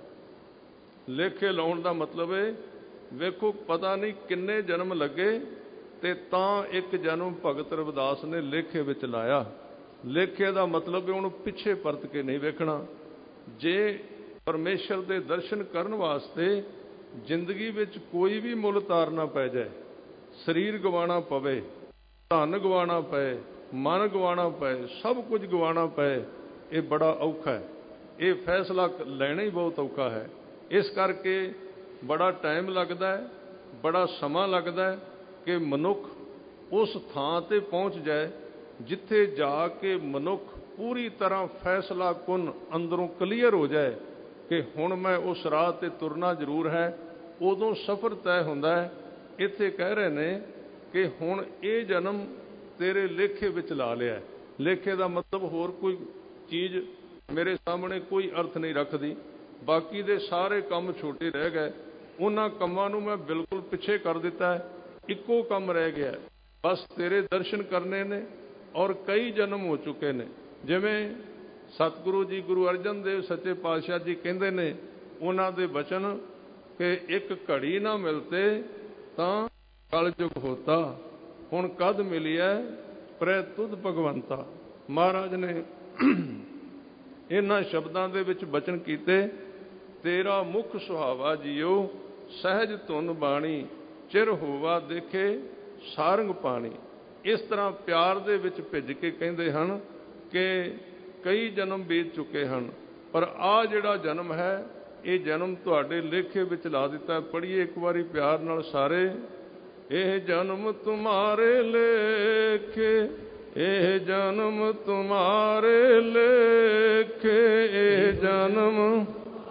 ਲੇਖੇ ਲਾਉਣ ਦਾ ਮਤਲਬ ਹੈ, ਵੇਖੋ ਪਤਾ ਨਹੀਂ ਕਿੰਨੇ ਜਨਮ ਲੱਗੇ ਤੇ ਤਾਂ ਇੱਕ ਜਨਮ ਭਗਤ ਰਵਿਦਾਸ ਨੇ ਲੇਖੇ ਵਿੱਚ ਲਾਇਆ। ਲੇਖੇ ਦਾ ਮਤਲਬ ਹੈ ਉਹਨੂੰ ਪਿੱਛੇ ਪਰਤ ਕੇ ਨਹੀਂ ਵੇਖਣਾ। ਜੇ ਪਰਮੇਸ਼ਰ ਦੇ ਦਰਸ਼ਨ ਕਰਨ ਵਾਸਤੇ ਜ਼ਿੰਦਗੀ ਵਿੱਚ ਕੋਈ ਵੀ ਮੁੱਲ ਤਾਰਨਾ ਪੈ ਜਾਏ, ਸਰੀਰ ਗਵਾਉਣਾ ਪਵੇ, ਧਨ ਗਵਾਉਣਾ ਪਏ, ਮਨ ਗਵਾਉਣਾ ਪਏ, ਸਭ ਕੁਝ ਗਵਾਉਣਾ ਪਏ, ਇਹ ਬੜਾ ਔਖਾ ਹੈ। ਇਹ ਫੈਸਲਾ ਲੈਣਾ ਹੀ ਬਹੁਤ ਔਖਾ ਹੈ। ਇਸ ਕਰਕੇ ਬੜਾ ਟਾਈਮ ਲੱਗਦਾ ਹੈ, ਬੜਾ ਸਮਾਂ ਲੱਗਦਾ ਹੈ ਕਿ ਮਨੁੱਖ ਉਸ ਥਾਂ ਤੇ ਪਹੁੰਚ ਜਾਏ ਜਿੱਥੇ ਜਾ ਕੇ ਮਨੁੱਖ ਪੂਰੀ ਤਰ੍ਹਾਂ ਫੈਸਲਾ ਕੁਨ ਅੰਦਰੋਂ ਕਲੀਅਰ ਹੋ ਜਾਏ ਕਿ ਹੁਣ ਮੈਂ ਉਸ ਰਾਹ ਤੇ ਤੁਰਨਾ ਜ਼ਰੂਰ ਹੈ। ਉਦੋਂ ਸਫ਼ਰ ਤੈਅ ਹੁੰਦਾ ਹੈ। ਇੱਥੇ ਕਹਿ ਰਹੇ ਨੇ ਕਿ ਹੁਣ ਇਹ ਜਨਮ ਤੇਰੇ ਲੇਖੇ ਵਿੱਚ ਲਾ ਲਿਆ। ਲੇਖੇ ਦਾ ਮਤਲਬ ਹੋਰ ਕੋਈ ਚੀਜ਼ ਮੇਰੇ ਸਾਹਮਣੇ ਕੋਈ ਅਰਥ ਨਹੀਂ ਰੱਖਦੀ। ਬਾਕੀ ਦੇ ਸਾਰੇ ਕੰਮ ਛੋਟੇ ਰਹਿ ਗਏ, ਉਹਨਾਂ ਕੰਮਾਂ ਨੂੰ ਮੈਂ ਬਿਲਕੁਲ ਪਿੱਛੇ ਕਰ ਦਿੱਤਾ ਹੈ। ਇੱਕੋ ਕੰਮ ਰਹਿ ਗਿਆ, ਬਸ ਤੇਰੇ ਦਰਸ਼ਨ ਕਰਨੇ ਨੇ, ਔਰ ਕਈ ਜਨਮ ਹੋ ਚੁੱਕੇ ਨੇ। ਜਿਵੇਂ ਸਤਿਗੁਰੂ ਜੀ ਗੁਰੂ ਅਰਜਨ ਦੇਵ ਸੱਚੇ ਪਾਤਸ਼ਾਹ ਜੀ ਕਹਿੰਦੇ ਨੇ ਉਹਨਾਂ ਦੇ ਬਚਨ ਕਿ ਇੱਕ ਘੜੀ ਨਾ ਮਿਲਤੇ ਤਾਂ ਕਲਯੁਗ ਹੋਤਾ, ਹੁਣ ਕਦ ਮਿਲਿਆ ਪ੍ਰੈ ਤੁਧ ਭਗਵੰਤਾ। ਮਹਾਰਾਜ ਨੇ ਇਹਨਾਂ ਸ਼ਬਦਾਂ ਦੇ ਵਿੱਚ ਬਚਨ ਕੀਤੇ, ਤੇਰਾ ਮੁਖ ਸੁਹਾਵਾ ਜੀਓ ਸਹਿਜ ਧੁਨ ਬਾਣੀ, ਚਿਰ ਹੋਵਾ ਦੇਖੇ ਸਾਰੰਗ ਪਾਣੀ। ਇਸ ਤਰ੍ਹਾਂ ਪਿਆਰ ਦੇ ਵਿੱਚ ਭਿੱਜ ਕੇ ਕਹਿੰਦੇ ਹਨ ਕਿ ਕਈ ਜਨਮ ਬੀਤ ਚੁੱਕੇ ਹਨ, ਪਰ ਆਹ ਜਿਹੜਾ ਜਨਮ ਹੈ ਇਹ ਜਨਮ ਤੁਹਾਡੇ ਲੇਖੇ ਵਿੱਚ ਲਾ ਦਿੱਤਾ। ਪੜ੍ਹੀਏ ਇੱਕ ਵਾਰੀ ਪਿਆਰ ਨਾਲ ਸਾਰੇ। ਇਹ ਜਨਮ ਤੁਮਾਰੇ ਲੇਖੇ, ਇਹ ਜਨਮ ਤੁਮਾਰੇ ਲੇਖੇ, ਇਹ ਜਨਮ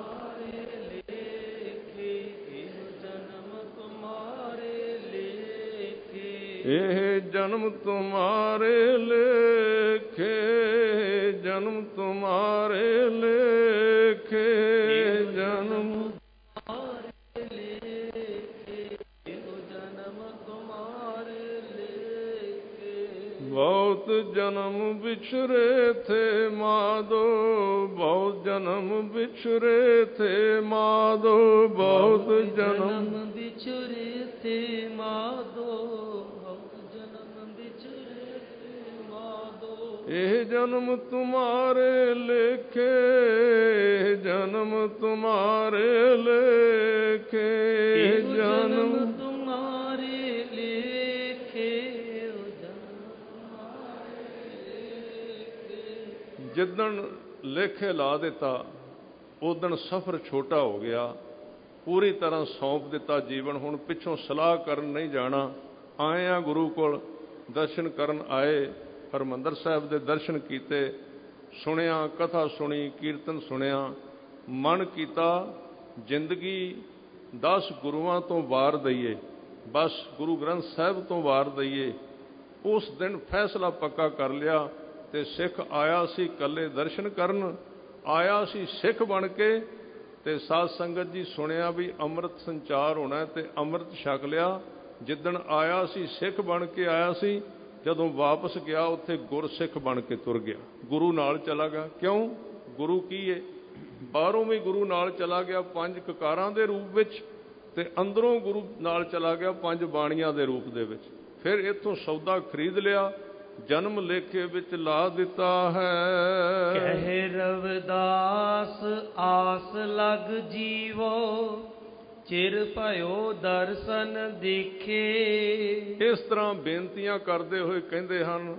ਇਹ ਜਨਮ ਤੁਮਾਰੇ ਲੇਖੇ, ਜਨਮ ਤੁਮਾਰੇ ਲੇਖੇ, ਜਨਮ ਤੁਮਾਰੇ ਲੇਖੇ, ਜਨਮ ਤੁਮਾਰੇ ਲੇਖੇ। ਬਹੁਤ ਜਨਮ ਵਿਛਰੇ ਥੇ ਮਾਧੋ, ਬਹੁਤ ਜਨਮ ਵਿਛਰੇ ਥੇ ਮਾਧੋ, ਬਹੁਤ ਜਨਮ ਵਿਛਰੇ ਥੇ ਮਾਧੋ, ਇਹ ਜਨਮ ਤੁਮਾਰੇ ਲੇਖੇ, ਜਨਮ ਤੁਮਾਰੇ ਲੇਖੇ, ਜਨਮ ਤੁਮਾਰੇ ਲੇਖੇ, ਜਨਮ ਤੁਮਾਰੇ ਲੇਖੇ। ਜਿੱਦਣ ਲੇਖੇ ਲਾ ਦਿੱਤਾ ਉਦਣ ਸਫ਼ਰ ਛੋਟਾ ਹੋ ਗਿਆ, ਪੂਰੀ ਤਰ੍ਹਾਂ ਸੌਂਪ ਦਿੱਤਾ ਜੀਵਨ। ਹੁਣ ਪਿੱਛੋਂ ਸਲਾਹ ਕਰਨ ਨਹੀਂ ਜਾਣਾ, ਆਏ ਆ ਗੁਰੂ ਕੋਲ ਦਰਸ਼ਨ ਕਰਨ ਆਏ, ਹਰਿਮੰਦਰ ਸਾਹਿਬ ਦੇ ਦਰਸ਼ਨ ਕੀਤੇ, ਸੁਣਿਆ ਕਥਾ ਸੁਣੀ, ਕੀਰਤਨ ਸੁਣਿਆ, ਮਨ ਕੀਤਾ ਜ਼ਿੰਦਗੀ ਦਸ ਗੁਰੂਆਂ ਤੋਂ ਵਾਰ ਦਈਏ, ਬਸ ਗੁਰੂ ਗ੍ਰੰਥ ਸਾਹਿਬ ਤੋਂ ਵਾਰ ਦਈਏ। ਉਸ ਦਿਨ ਫੈਸਲਾ ਪੱਕਾ ਕਰ ਲਿਆ ਤੇ ਸਿੱਖ ਆਇਆ ਸੀ ਇਕੱਲੇ ਦਰਸ਼ਨ ਕਰਨ, ਆਇਆ ਸੀ ਸਿੱਖ ਬਣ ਕੇ। ਤੇ ਸਾਧ ਸੰਗਤ ਜੀ ਸੁਣਿਆ ਵੀ ਅੰਮ੍ਰਿਤ ਸੰਚਾਰ ਹੋਣਾ ਤੇ ਅੰਮ੍ਰਿਤ ਛਕ ਲਿਆ। ਜਿੱਦਣ ਆਇਆ ਸੀ ਸਿੱਖ ਬਣ ਕੇ ਆਇਆ ਸੀ, ਜਦੋਂ ਵਾਪਸ ਗਿਆ ਉੱਥੇ ਗੁਰਸਿੱਖ ਬਣ ਕੇ ਤੁਰ ਗਿਆ, ਗੁਰੂ ਨਾਲ ਚਲਾ ਗਿਆ। ਕਿਉਂ? ਗੁਰੂ ਕੀ ਏ? ਬਾਹਰੋਂ ਵੀ ਗੁਰੂ ਨਾਲ ਚਲਾ ਗਿਆ ਪੰਜ ਕਕਾਰਾਂ ਦੇ ਰੂਪ ਵਿੱਚ, ਤੇ ਅੰਦਰੋਂ ਗੁਰੂ ਨਾਲ ਚਲਾ ਗਿਆ ਪੰਜ ਬਾਣੀਆਂ ਦੇ ਰੂਪ ਦੇ ਵਿੱਚ। ਫਿਰ ਇੱਥੋਂ ਸੌਦਾ ਖਰੀਦ ਲਿਆ, ਜਨਮ ਲੇਖੇ ਵਿੱਚ ਲਾ ਦਿੱਤਾ ਹੈ। ਕਹਿ ਰਵਿਦਾਸ ਆਸ ਲਗ ਜੀਵੋ, ਚਿਰ ਭਇਓ ਦਰਸ਼ਨ ਦੇਖੇ। ਇਸ ਤਰ੍ਹਾਂ ਬੇਨਤੀਆਂ ਕਰਦੇ ਹੋਏ ਕਹਿੰਦੇ ਹਨ,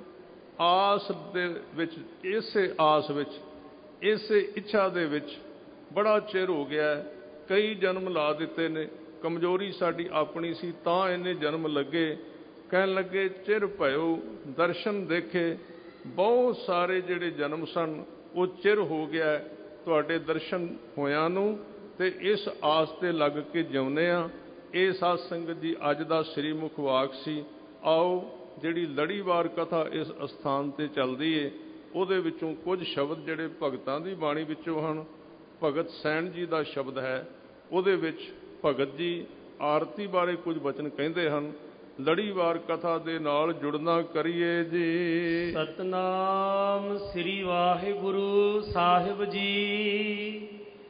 ਆਸ ਦੇ ਵਿੱਚ, ਇਸੇ ਆਸ ਵਿੱਚ, ਇਸੇ ਇੱਛਾ ਦੇ ਵਿੱਚ ਬੜਾ ਚਿਰ ਹੋ ਗਿਆ, ਕਈ ਜਨਮ ਲਾ ਦਿੱਤੇ ਨੇ। ਕਮਜ਼ੋਰੀ ਸਾਡੀ ਆਪਣੀ ਸੀ ਤਾਂ ਇੰਨੇ ਜਨਮ ਲੱਗੇ। ਕਹਿਣ ਲੱਗੇ ਚਿਰ ਭਇਓ ਦਰਸ਼ਨ ਦੇਖੇ, ਬਹੁਤ ਸਾਰੇ ਜਿਹੜੇ ਜਨਮ ਸਨ ਉਹ ਚਿਰ ਹੋ ਗਿਆ ਤੁਹਾਡੇ ਦਰਸ਼ਨ ਹੋਇਆਂ ਨੂੰ, ਤੇ ਇਸ ਆਸ ਤੇ ਲੱਗ ਕੇ ਜਿਉਂਦੇ ਆ। ਇਹ ਸਾਧ ਸੰਗਤ ਜੀ ਅੱਜ ਦਾ ਸ੍ਰੀ ਮੁਖ ਵਾਕ ਸੀ। ਆਓ ਜਿਹੜੀ ਲੜੀਵਾਰ ਕਥਾ ਇਸ ਅਸਥਾਨ ਤੇ ਚੱਲਦੀ ਏ ਉਹਦੇ ਵਿੱਚੋਂ ਕੁਝ ਸ਼ਬਦ ਜਿਹੜੇ ਭਗਤਾਂ ਦੀ ਬਾਣੀ ਵਿੱਚੋਂ ਹਨ। ਭਗਤ ਸੈਣ ਜੀ ਦਾ ਸ਼ਬਦ ਹੈ, ਉਹਦੇ ਵਿੱਚ ਭਗਤ ਜੀ ਆਰਤੀ ਬਾਰੇ ਕੁਝ ਬਚਨ ਕਹਿੰਦੇ ਹਨ। ਲੜੀਵਾਰ ਕਥਾ ਦੇ ਨਾਲ ਜੁੜਨਾ ਕਰੀਏ ਜੀ। ਸਤਨਾਮ ਸ੍ਰੀ ਵਾਹਿਗੁਰੂ ਸਾਹਿਬ ਜੀ।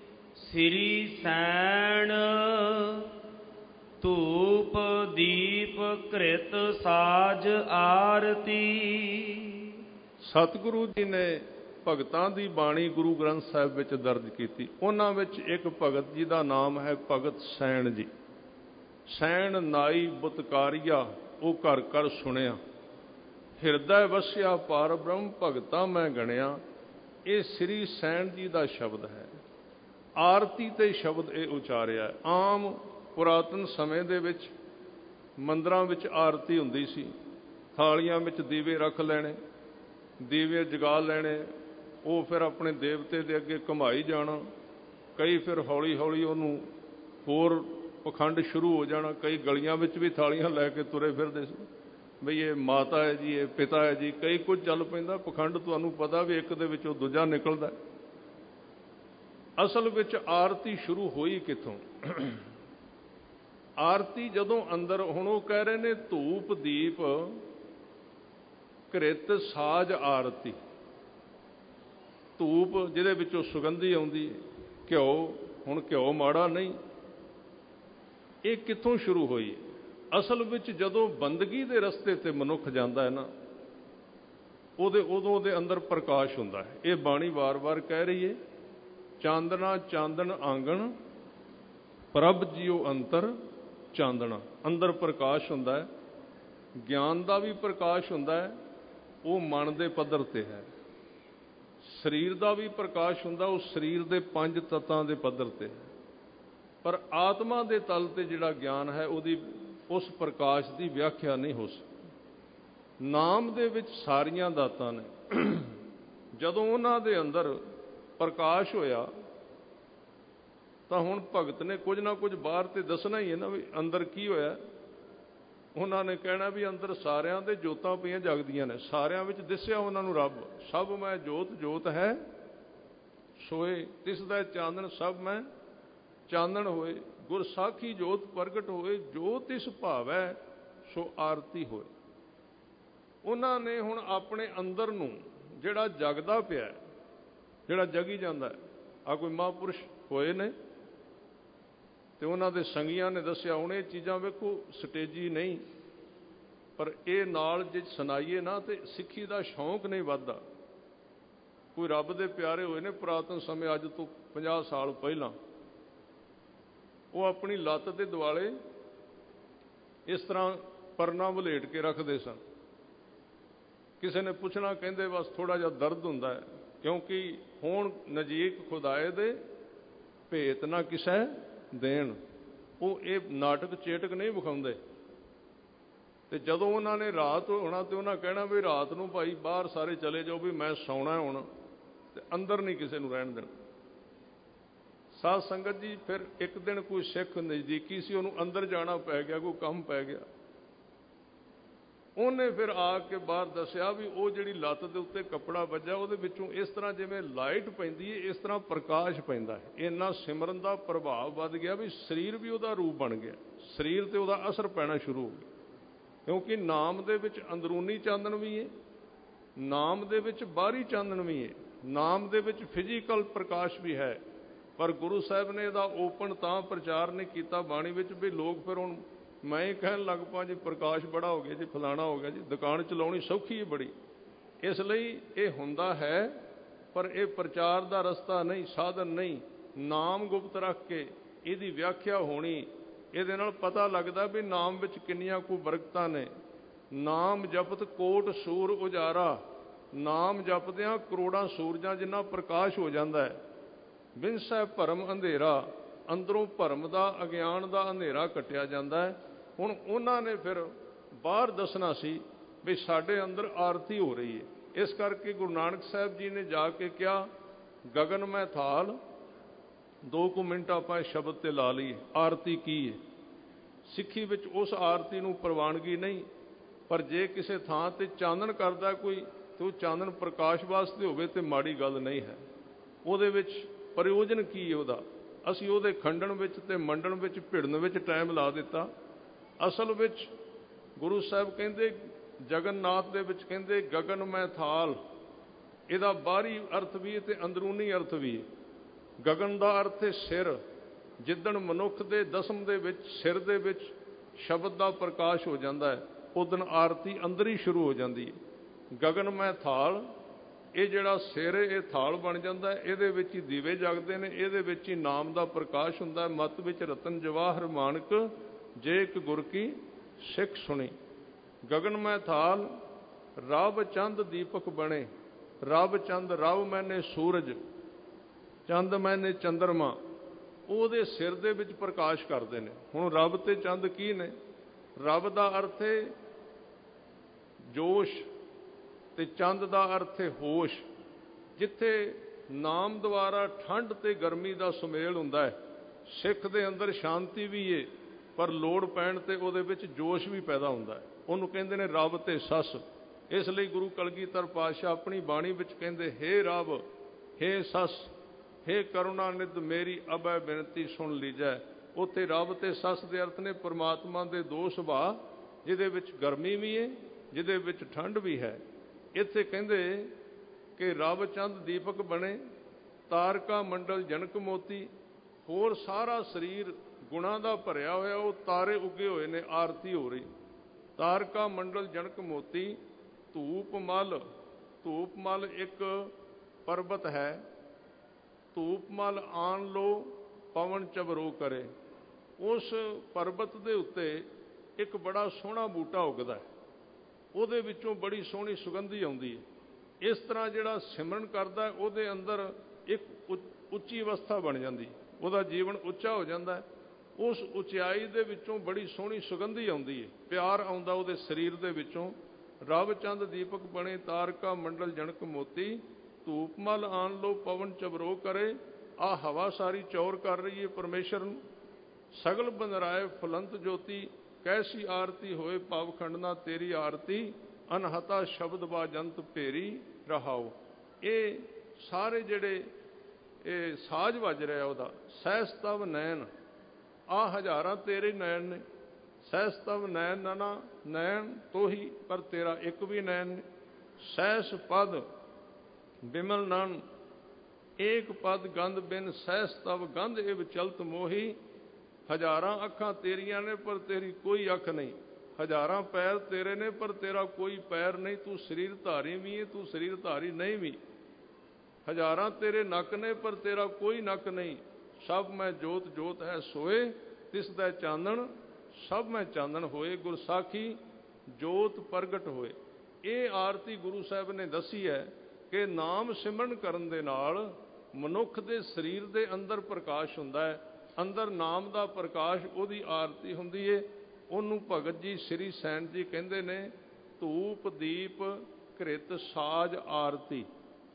ਸ੍ਰੀ ਸੈਣ ਧੂਪ ਦੀਪ ਕ੍ਰਿਤ ਸਾਜ ਆਰਤੀ। ਸਤਿਗੁਰੂ ਜੀ ਨੇ ਭਗਤਾਂ ਦੀ ਬਾਣੀ ਗੁਰੂ ਗ੍ਰੰਥ ਸਾਹਿਬ ਵਿੱਚ ਦਰਜ ਕੀਤੀ। ਉਹਨਾਂ ਵਿੱਚ ਇੱਕ ਭਗਤ ਜੀ ਦਾ ਨਾਮ ਹੈ ਭਗਤ ਸੈਣ ਜੀ। ਸੈਣ ਨਾਈ ਬੁਤਕਾਰੀਆ, ਉਹ ਘਰ ਘਰ ਸੁਣਿਆ, ਹਿਰਦੈ ਵਸਿਆ ਪਾਰ ਬ੍ਰਹਮ ਭਗਤਾ ਮੈਂ ਗਣਿਆ। ਇਹ ਸ੍ਰੀ ਸੈਣ ਜੀ ਦਾ ਸ਼ਬਦ ਹੈ। ਆਰਤੀ ਤੇ ਸ਼ਬਦ ਇਹ ਉਚਾਰਿਆ। ਆਮ ਪੁਰਾਤਨ ਸਮੇਂ ਦੇ ਵਿੱਚ ਮੰਦਰਾਂ ਵਿੱਚ ਆਰਤੀ ਹੁੰਦੀ ਸੀ। ਥਾਲੀਆਂ ਵਿੱਚ ਦੀਵੇ ਰੱਖ ਲੈਣੇ, ਦੀਵੇ ਜਗਾ ਲੈਣੇ, ਉਹ ਫਿਰ ਆਪਣੇ ਦੇਵਤੇ ਦੇ ਅੱਗੇ ਘੁਮਾਈ ਜਾਣਾ। ਕਈ ਫਿਰ ਹੌਲੀ ਹੌਲੀ ਉਹਨੂੰ ਹੋਰ ਪਖੰਡ ਸ਼ੁਰੂ ਹੋ ਜਾਣਾ। ਕਈ ਗਲੀਆਂ ਵਿੱਚ ਵੀ ਥਾਲੀਆਂ ਲੈ ਕੇ ਤੁਰੇ ਫਿਰਦੇ ਸੀ, ਬਈ ਇਹ ਮਾਤਾ ਹੈ ਜੀ, ਇਹ ਪਿਤਾ ਹੈ ਜੀ। ਕਈ ਕੁਝ ਚੱਲ ਪੈਂਦਾ ਪਖੰਡ, ਤੁਹਾਨੂੰ ਪਤਾ ਵੀ ਇੱਕ ਦੇ ਵਿੱਚੋਂ ਦੂਜਾ ਨਿਕਲਦਾ। ਅਸਲ ਵਿੱਚ ਆਰਤੀ ਸ਼ੁਰੂ ਹੋਈ ਕਿੱਥੋਂ? ਆਰਤੀ ਜਦੋਂ ਅੰਦਰ, ਹੁਣ ਉਹ ਕਹਿ ਰਹੇ ਨੇ ਧੂਪ ਦੀਪ ਘ੍ਰਿਤ ਸਾਜ ਆਰਤੀ, ਧੂਪ ਜਿਹਦੇ ਵਿੱਚੋਂ ਸੁਗੰਧੀ ਆਉਂਦੀ ਹੈ, ਘਿਓ, ਹੁਣ ਘਿਓ ਮਾੜਾ ਨਹੀਂ, ਇਹ ਕਿੱਥੋਂ ਸ਼ੁਰੂ ਹੋਈ? ਅਸਲ ਵਿੱਚ ਜਦੋਂ ਬੰਦਗੀ ਦੇ ਰਸਤੇ ਤੇ ਮਨੁੱਖ ਜਾਂਦਾ ਹੈ ਨਾ, ਉਹਦੇ ਉਦੋਂ ਉਹਦੇ ਅੰਦਰ ਪ੍ਰਕਾਸ਼ ਹੁੰਦਾ ਹੈ। ਇਹ ਬਾਣੀ ਵਾਰ-ਵਾਰ ਕਹਿ ਰਹੀ ਹੈ, ਚਾਂਦਨਾ ਚਾਂਦਨ ਆਂਗਣ ਪ੍ਰਭ ਜੀਓ ਅੰਤਰ ਚਾਂਦਣਾ। ਅੰਦਰ ਪ੍ਰਕਾਸ਼ ਹੁੰਦਾ ਹੈ, ਗਿਆਨ ਦਾ ਵੀ ਪ੍ਰਕਾਸ਼ ਹੁੰਦਾ ਹੈ, ਉਹ ਮਨ ਦੇ ਪੱਧਰ ਤੇ ਹੈ। ਸਰੀਰ ਦਾ ਵੀ ਪ੍ਰਕਾਸ਼ ਹੁੰਦਾ, ਉਹ ਸਰੀਰ ਦੇ ਪੰਜ ਤੱਤਾਂ ਦੇ ਪੱਧਰ ਤੇ ਹੈ। ਪਰ ਆਤਮਾ ਦੇ ਤਲ ਤੇ ਜਿਹੜਾ ਗਿਆਨ ਹੈ, ਉਹਦੀ ਉਸ ਪ੍ਰਕਾਸ਼ ਦੀ ਵਿਆਖਿਆ ਨਹੀਂ ਹੋ ਸਕਦੀ। ਨਾਮ ਦੇ ਵਿੱਚ ਸਾਰੀਆਂ ਦਾਤਾਂ ਨੇ। ਜਦੋਂ ਉਹਨਾਂ ਦੇ ਅੰਦਰ ਪ੍ਰਕਾਸ਼ ਹੋਇਆ ਤਾਂ ਹੁਣ ਭਗਤ ਨੇ ਕੁਝ ਨਾ ਕੁਝ ਬਾਹਰ ਤੇ ਦੱਸਣਾ ਹੀ ਹੈ ਨਾ, ਵੀ ਅੰਦਰ ਕੀ ਹੋਇਆ। ਉਹਨਾਂ ਨੇ ਕਹਿਣਾ ਵੀ ਅੰਦਰ ਸਾਰਿਆਂ ਦੇ ਜੋਤਾਂ ਪਈਆਂ ਜਗਦੀਆਂ ਨੇ, ਸਾਰਿਆਂ ਵਿੱਚ ਦਿਸਿਆ ਉਹਨਾਂ ਨੂੰ ਰੱਬ। ਸਭ ਮੈਂ ਜੋਤ ਜੋਤ ਹੈ ਸੋਏ, ਤਿਸ ਦਾ ਚਾਨਣ ਸਭ ਮੈਂ ਚਾਨਣ ਹੋਏ। ਗੁਰ ਸਾਖੀ ਜੋਤ ਪ੍ਰਗਟ ਹੋਏ, ਜੋ ਤਿਸ ਭਾਵੈ ਸੋ ਆਰਤੀ ਹੋਏ। ਉਹਨਾਂ ਨੇ ਹੁਣ ਆਪਣੇ ਅੰਦਰ ਨੂੰ ਜਿਹੜਾ ਜਗਦਾ ਪਿਆ, ਜਿਹੜਾ ਜਗੀ ਜਾਂਦਾ, ਆ ਕੋਈ ਮਹਾਂਪੁਰਸ਼ ਹੋਏ ਨੇ ਤੇ ਉਹਨਾਂ ਦੇ ਸੰਗੀਆਂ ਨੇ ਦੱਸਿਆ। ਹੁਣ ਇਹ ਚੀਜ਼ਾਂ ਵੇਖੋ ਸਟੇਜੀ ਨਹੀਂ, ਪਰ ਇਹ ਨਾਲ ਜੇ ਸੁਣਾਈਏ ਨਾ ਤੇ ਸਿੱਖੀ ਦਾ ਸ਼ੌਂਕ ਨਹੀਂ ਵੱਧਦਾ। ਕੋਈ ਰੱਬ ਦੇ ਪਿਆਰੇ ਹੋਏ ਨੇ ਪੁਰਾਤਨ ਸਮੇਂ, ਅੱਜ ਤੋਂ ਪੰਜਾਹ ਸਾਲ ਪਹਿਲਾਂ, ਉਹ ਆਪਣੀ ਲੱਤ ਦੇ ਦੁਆਲੇ ਇਸ ਤਰ੍ਹਾਂ ਪਰਨਾ ਵਲੇਟ ਕੇ ਰੱਖਦੇ ਸਨ। ਕਿਸੇ ਨੇ ਪੁੱਛਣਾ, ਕਹਿੰਦੇ ਬਸ ਥੋੜ੍ਹਾ ਜਿਹਾ ਦਰਦ ਹੁੰਦਾ ਹੈ, ਕਿਉਂਕਿ ਹੁਣ ਨਜ਼ੀਕ ਖੁਦਾਏ ਦੇ ਭੇਤ ਨਾ ਕਿਸੇ ਦੇਣ। ਉਹ ਇਹ ਨਾਟਕ ਚੇਟਕ ਨਹੀਂ ਵਿਖਾਉਂਦੇ। ਤੇ ਜਦੋਂ ਉਹਨਾਂ ਨੇ ਰਾਤ ਹੋਣਾ ਤੇ ਉਹਨਾਂ ਕਹਿਣਾ ਵੀ ਰਾਤ ਨੂੰ ਭਾਈ ਬਾਹਰ ਸਾਰੇ ਚਲੇ ਜਾਓ, ਵੀ ਮੈਂ ਸੌਣਾ ਹੁਣ, ਤੇ ਅੰਦਰ ਨਹੀਂ ਕਿਸੇ ਨੂੰ ਰਹਿਣ ਦੇਣਾ। ਸਾਧ ਸੰਗਤ ਜੀ, ਫਿਰ ਇੱਕ ਦਿਨ ਕੋਈ ਸਿੱਖ ਨਜ਼ਦੀਕੀ ਸੀ, ਉਹਨੂੰ ਅੰਦਰ ਜਾਣਾ ਪੈ ਗਿਆ, ਕੋਈ ਕੰਮ ਪੈ ਗਿਆ। ਉਹਨੇ ਫਿਰ ਆ ਕੇ ਬਾਹਰ ਦੱਸਿਆ ਵੀ ਉਹ ਜਿਹੜੀ ਲੱਤ ਦੇ ਉੱਤੇ ਕੱਪੜਾ ਵੱਜਾ, ਉਹਦੇ ਵਿੱਚੋਂ ਇਸ ਤਰ੍ਹਾਂ ਜਿਵੇਂ ਲਾਈਟ ਪੈਂਦੀ ਹੈ, ਇਸ ਤਰ੍ਹਾਂ ਪ੍ਰਕਾਸ਼ ਪੈਂਦਾ ਹੈ। ਇੰਨਾ ਸਿਮਰਨ ਦਾ ਪ੍ਰਭਾਵ ਵੱਧ ਗਿਆ ਵੀ ਸਰੀਰ ਵੀ ਉਹਦਾ ਰੂਪ ਬਣ ਗਿਆ, ਸਰੀਰ ਤੇ ਉਹਦਾ ਅਸਰ ਪੈਣਾ ਸ਼ੁਰੂ ਹੋ ਗਿਆ। ਕਿਉਂਕਿ ਨਾਮ ਦੇ ਵਿੱਚ ਅੰਦਰੂਨੀ ਚਾਨਣ ਵੀ ਹੈ, ਨਾਮ ਦੇ ਵਿੱਚ ਬਾਹਰੀ ਚਾਨਣ ਵੀ ਹੈ, ਨਾਮ ਦੇ ਵਿੱਚ ਫਿਜ਼ੀਕਲ ਪ੍ਰਕਾਸ਼ ਵੀ ਹੈ। ਪਰ ਗੁਰੂ ਸਾਹਿਬ ਨੇ ਇਹਦਾ ਓਪਨ ਤਾਂ ਪ੍ਰਚਾਰ ਨਹੀਂ ਕੀਤਾ ਬਾਣੀ ਵਿੱਚ, ਵੀ ਲੋਕ ਫਿਰ ਹੁਣ ਮੈਂ ਹੀ ਕਹਿਣ ਲੱਗ ਪਾ ਜੀ ਪ੍ਰਕਾਸ਼ ਬੜਾ ਹੋ ਗਿਆ ਜੀ, ਫਲਾਣਾ ਹੋ ਗਿਆ ਜੀ। ਦੁਕਾਨ ਚਲਾਉਣੀ ਸੌਖੀ ਹੈ ਬੜੀ, ਇਸ ਲਈ ਇਹ ਹੁੰਦਾ ਹੈ, ਪਰ ਇਹ ਪ੍ਰਚਾਰ ਦਾ ਰਸਤਾ ਨਹੀਂ, ਸਾਧਨ ਨਹੀਂ। ਨਾਮ ਗੁਪਤ ਰੱਖ ਕੇ ਇਹਦੀ ਵਿਆਖਿਆ ਹੋਣੀ, ਇਹਦੇ ਨਾਲ ਪਤਾ ਲੱਗਦਾ ਵੀ ਨਾਮ ਵਿੱਚ ਕਿੰਨੀਆਂ ਕੁ ਬਰਕਤਾਂ ਨੇ। ਨਾਮ ਜਪਤ ਕੋਟ ਸੂਰ ਉਜਾਰਾ, ਨਾਮ ਜਪਦਿਆਂ ਕਰੋੜਾਂ ਸੂਰਜਾਂ ਜਿੰਨਾ ਪ੍ਰਕਾਸ਼ ਹੋ ਜਾਂਦਾ ਹੈ। ਬਿਨਸੈ ਭਰਮ ਅੰਧੇਰਾ, ਅੰਦਰੋਂ ਭਰਮ ਦਾ, ਅਗਿਆਨ ਦਾ ਅੰਧੇਰਾ ਕੱਟਿਆ ਜਾਂਦਾ ਹੈ। ਹੁਣ ਉਹਨਾਂ ਨੇ ਫਿਰ ਬਾਹਰ ਦੱਸਣਾ ਸੀ ਵੀ ਸਾਡੇ ਅੰਦਰ ਆਰਤੀ ਹੋ ਰਹੀ ਹੈ। ਇਸ ਕਰਕੇ ਗੁਰੂ ਨਾਨਕ ਸਾਹਿਬ ਜੀ ਨੇ ਜਾ ਕੇ ਕਿਹਾ, ਗਗਨ ਮੈਂ ਥਾਲ। ਦੋ ਕੁ ਮਿੰਟ ਆਪਾਂ ਇਸ ਸ਼ਬਦ ਤੇ ਲਾ ਲਈਏ, ਆਰਤੀ ਕੀ ਹੈ। ਸਿੱਖੀ ਵਿੱਚ ਉਸ ਆਰਤੀ ਨੂੰ ਪ੍ਰਵਾਨਗੀ ਨਹੀਂ, ਪਰ ਜੇ ਕਿਸੇ ਥਾਂ ਤੇ ਚਾਨਣ ਕਰਦਾ ਕੋਈ, ਤੇ ਉਹ ਚਾਨਣ ਪ੍ਰਕਾਸ਼ ਵਾਸਤੇ ਹੋਵੇ ਤੇ ਮਾੜੀ ਗੱਲ ਨਹੀਂ ਹੈ। ਉਹਦੇ ਵਿੱਚ ਪ੍ਰਯੋਜਨ ਕੀ ਹੈ ਉਹਦਾ? ਅਸੀਂ ਉਹਦੇ ਖੰਡਣ ਵਿੱਚ ਤੇ ਮੰਡਣ ਵਿੱਚ, ਭਿੜਨ ਵਿੱਚ ਟਾਈਮ ਲਾ ਦਿੱਤਾ। ਅਸਲ ਵਿੱਚ ਗੁਰੂ ਸਾਹਿਬ ਕਹਿੰਦੇ, ਜਗਨਨਾਥ ਦੇ ਵਿੱਚ ਕਹਿੰਦੇ ਗਗਨ ਮੈਂ ਥਾਲ। ਇਹਦਾ ਬਾਹਰੀ ਅਰਥ ਵੀ ਹੈ ਤੇ ਅੰਦਰੂਨੀ ਅਰਥ ਵੀ ਹੈ। ਗਗਨ ਦਾ ਅਰਥ ਹੈ ਸਿਰ। ਜਿੱਦਣ ਮਨੁੱਖ ਦੇ ਦਸਮ ਦੇ ਵਿੱਚ, ਸਿਰ ਦੇ ਵਿੱਚ ਸ਼ਬਦ ਦਾ ਪ੍ਰਕਾਸ਼ ਹੋ ਜਾਂਦਾ ਹੈ, ਉਦਣ ਆਰਤੀ ਅੰਦਰ ਹੀ ਸ਼ੁਰੂ ਹੋ ਜਾਂਦੀ ਹੈ। ਗਗਨ ਮੈਂ ਥਾਲ, ਇਹ ਜਿਹੜਾ ਸਿਰ ਹੈ ਇਹ ਥਾਲ ਬਣ ਜਾਂਦਾ ਹੈ, ਇਹਦੇ ਵਿੱਚ ਹੀ ਦੀਵੇ ਜਗਦੇ ਨੇ, ਇਹਦੇ ਵਿੱਚ ਹੀ ਨਾਮ ਦਾ ਪ੍ਰਕਾਸ਼ ਹੁੰਦਾ ਹੈ। ਮੱਤ ਵਿੱਚ ਰਤਨ ਜਵਾਹਰ ਮਾਨਕ, ਜੇ ਇੱਕ ਗੁਰ ਕੀ ਸਿੱਖ ਸੁਣੀ। ਗਗਨ ਮੈਂ ਥਾਲ, ਰਬ ਚੰਦ ਦੀਪਕ ਬਣੇ। ਰਬ ਚੰਦ, ਰਬ ਮੈਨੇ ਸੂਰਜ, ਚੰਦ ਮੈਨੇ ਚੰਦਰਮਾ, ਉਹਦੇ ਸਿਰ ਦੇ ਵਿੱਚ ਪ੍ਰਕਾਸ਼ ਕਰਦੇ ਨੇ। ਹੁਣ ਰੱਬ ਤੇ ਚੰਦ ਕੀ ਨੇ? ਰੱਬ ਦਾ ਅਰਥ ਹੈ ਜੋਸ਼, ਤੇ ਚੰਦ ਦਾ ਅਰਥ ਹੈ ਹੋਸ਼। ਜਿੱਥੇ ਨਾਮ ਦੁਆਰਾ ਠੰਡ ਤੇ ਗਰਮੀ ਦਾ ਸੁਮੇਲ ਹੁੰਦਾ ਹੈ, ਸਿੱਖ ਦੇ ਅੰਦਰ ਸ਼ਾਂਤੀ ਵੀ ਹੈ, ਪਰ ਲੋੜ ਪੈਣ ਤੇ ਉਹਦੇ ਵਿੱਚ ਜੋਸ਼ ਵੀ ਪੈਦਾ ਹੁੰਦਾ ਹੈ। ਉਹਨੂੰ ਕਹਿੰਦੇ ਨੇ ਰੱਬ ਤੇ ਸੱਸ। ਇਸ ਲਈ ਗੁਰੂ ਕਲਗੀਧਰ ਪਾਤਸ਼ਾਹ ਆਪਣੀ ਬਾਣੀ ਵਿੱਚ ਕਹਿੰਦੇ, ਹੇ ਰੱਬ, ਹੇ ਸੱਸ, ਹੇ ਕਰੁਣਾ ਨਿਧ ਮੇਰੀ ਅਬੈ ਬੇਨਤੀ ਸੁਣ ਲੀਜੈ। ਉੱਥੇ ਰੱਬ ਤੇ ਸੱਸ ਦੇ ਅਰਥ ਨੇ ਪਰਮਾਤਮਾ ਦੇ ਦੋ ਸੁਭਾਅ, ਜਿਹਦੇ ਵਿੱਚ ਗਰਮੀ ਵੀ ਹੈ, ਜਿਹਦੇ ਵਿੱਚ ਠੰਡ ਵੀ ਹੈ। ਇੱਥੇ ਕਹਿੰਦੇ ਕਿ ਰਬ ਚੰਦ ਦੀਪਕ ਬਣੇ, ਤਾਰਕਾ ਮੰਡਲ ਜਨਕ ਮੋਤੀ। ਹੋਰ ਸਾਰਾ ਸਰੀਰ ਗੁਣਾਂ ਦਾ ਭਰਿਆ ਹੋਇਆ, ਉਹ ਤਾਰੇ ਉੱਗੇ ਹੋਏ ਨੇ, ਆਰਤੀ ਹੋ ਰਹੀ। ਤਾਰਕਾ ਮੰਡਲ ਜਨਕ ਮੋਤੀ। ਧੂਪ ਮਲ, ਧੂਪ ਮਲ ਇੱਕ ਪਰਬਤ ਹੈ। ਧੂਪ ਮਲ ਆਣ ਲੋ ਪਵਨ ਚਬਰੋ ਕਰੇ। ਉਸ ਪਰਬਤ ਦੇ ਉੱਤੇ ਇੱਕ ਬੜਾ ਸੋਹਣਾ ਬੂਟਾ ਉੱਗਦਾ ਹੈ, ਉਹਦੇ ਵਿੱਚੋਂ ਬੜੀ ਸੋਹਣੀ ਸੁਗੰਧੀ ਆਉਂਦੀ ਹੈ। ਇਸ ਤਰ੍ਹਾਂ ਜਿਹੜਾ ਸਿਮਰਨ ਕਰਦਾ ਉਹਦੇ ਅੰਦਰ ਇੱਕ ਉੱਚੀ ਅਵਸਥਾ ਬਣ ਜਾਂਦੀ, ਉਹਦਾ ਜੀਵਨ ਉੱਚਾ ਹੋ ਜਾਂਦਾ ਹੈ। ਉਸ ਉਚਾਈ ਦੇ ਵਿੱਚੋਂ ਬੜੀ ਸੋਹਣੀ ਸੁਗੰਧੀ ਆਉਂਦੀ ਹੈ, ਪਿਆਰ ਆਉਂਦਾ ਉਹਦੇ ਸਰੀਰ ਦੇ ਵਿੱਚੋਂ। ਰਬ ਚੰਦ ਦੀਪਕ ਬਣੇ, ਤਾਰਕਾ ਮੰਡਲ ਜਨਕ ਮੋਤੀ। ਧੂਪ ਮਲ ਆਣ ਲੋ ਪਵਨ ਚਬਰੋ ਕਰੇ। ਆਹ ਹਵਾ ਸਾਰੀ ਚੌਰ ਕਰ ਰਹੀ ਹੈ ਪਰਮੇਸ਼ਰ ਨੂੰ। ਸਗਲ ਬੰਦਰਾਏ ਫੁਲੰਤ ਜੋਤੀ, ਕੈਸੀ ਆਰਤੀ ਹੋਏ ਪਵ ਖੰਡਨਾ ਤੇਰੀ ਆਰਤੀ। ਅਨਹਤਾ ਸ਼ਬਦ ਬਾ ਜੰਤ ਭੇਰੀ ਰਹਾਓ। ਇਹ ਸਾਰੇ ਜਿਹੜੇ ਇਹ ਸਾਜ ਵੱਜ ਰਿਹਾ ਉਹਦਾ, ਸਹਿਸ ਤਵ ਨੈਣ, ਆ ਹਜ਼ਾਰਾਂ ਤੇਰੇ ਨੈਣ ਨੇ। ਸਹਿਸ ਤਵ ਨੈਣ ਨਾ ਨੈਣ ਤੋਹੀ, ਪਰ ਤੇਰਾ ਇੱਕ ਵੀ ਨੈਣ ਨੇ। ਸਹਿਸ ਪਦ ਬਿਮਲ ਨਨ, ਏਕ ਪਦ ਗੰਧ ਬਿਨ ਸਹਿਸ ਤਵ ਗੰਧ ਇਵ ਚਲਤ ਮੋਹੀ। ਹਜ਼ਾਰਾਂ ਅੱਖਾਂ ਤੇਰੀਆਂ ਨੇ ਪਰ ਤੇਰੀ ਕੋਈ ਅੱਖ ਨਹੀਂ। ਹਜ਼ਾਰਾਂ ਪੈਰ ਤੇਰੇ ਨੇ ਪਰ ਤੇਰਾ ਕੋਈ ਪੈਰ ਨਹੀਂ। ਤੂੰ ਸਰੀਰ ਧਾਰੀ ਵੀ ਹੈ, ਤੂੰ ਸਰੀਰ ਧਾਰੀ ਨਹੀਂ ਵੀ। ਹਜ਼ਾਰਾਂ ਤੇਰੇ ਨੱਕ ਨੇ ਪਰ ਤੇਰਾ ਕੋਈ ਨੱਕ ਨਹੀਂ। ਸਭ ਮੈਂ ਜੋਤ ਜੋਤ ਹੈ ਸੋਏ, ਤਿਸ ਦਾ ਚਾਨਣ ਸਭ ਮੈਂ ਚਾਨਣ ਹੋਏ। ਗੁਰਸਾਖੀ ਜੋਤ ਪ੍ਰਗਟ ਹੋਏ। ਇਹ ਆਰਤੀ ਗੁਰੂ ਸਾਹਿਬ ਨੇ ਦੱਸੀ ਹੈ ਕਿ ਨਾਮ ਸਿਮਰਨ ਕਰਨ ਦੇ ਨਾਲ ਮਨੁੱਖ ਦੇ ਸਰੀਰ ਦੇ ਅੰਦਰ ਪ੍ਰਕਾਸ਼ ਹੁੰਦਾ ਹੈ। ਅੰਦਰ ਨਾਮ ਦਾ ਪ੍ਰਕਾਸ਼, ਉਹਦੀ ਆਰਤੀ ਹੁੰਦੀ ਏ। ਉਹਨੂੰ ਭਗਤ ਜੀ ਸ੍ਰੀ ਸੈਣ ਜੀ ਕਹਿੰਦੇ ਨੇ, ਧੂਪ ਦੀਪ ਘ੍ਰਿਤ ਸਾਜ ਆਰਤੀ।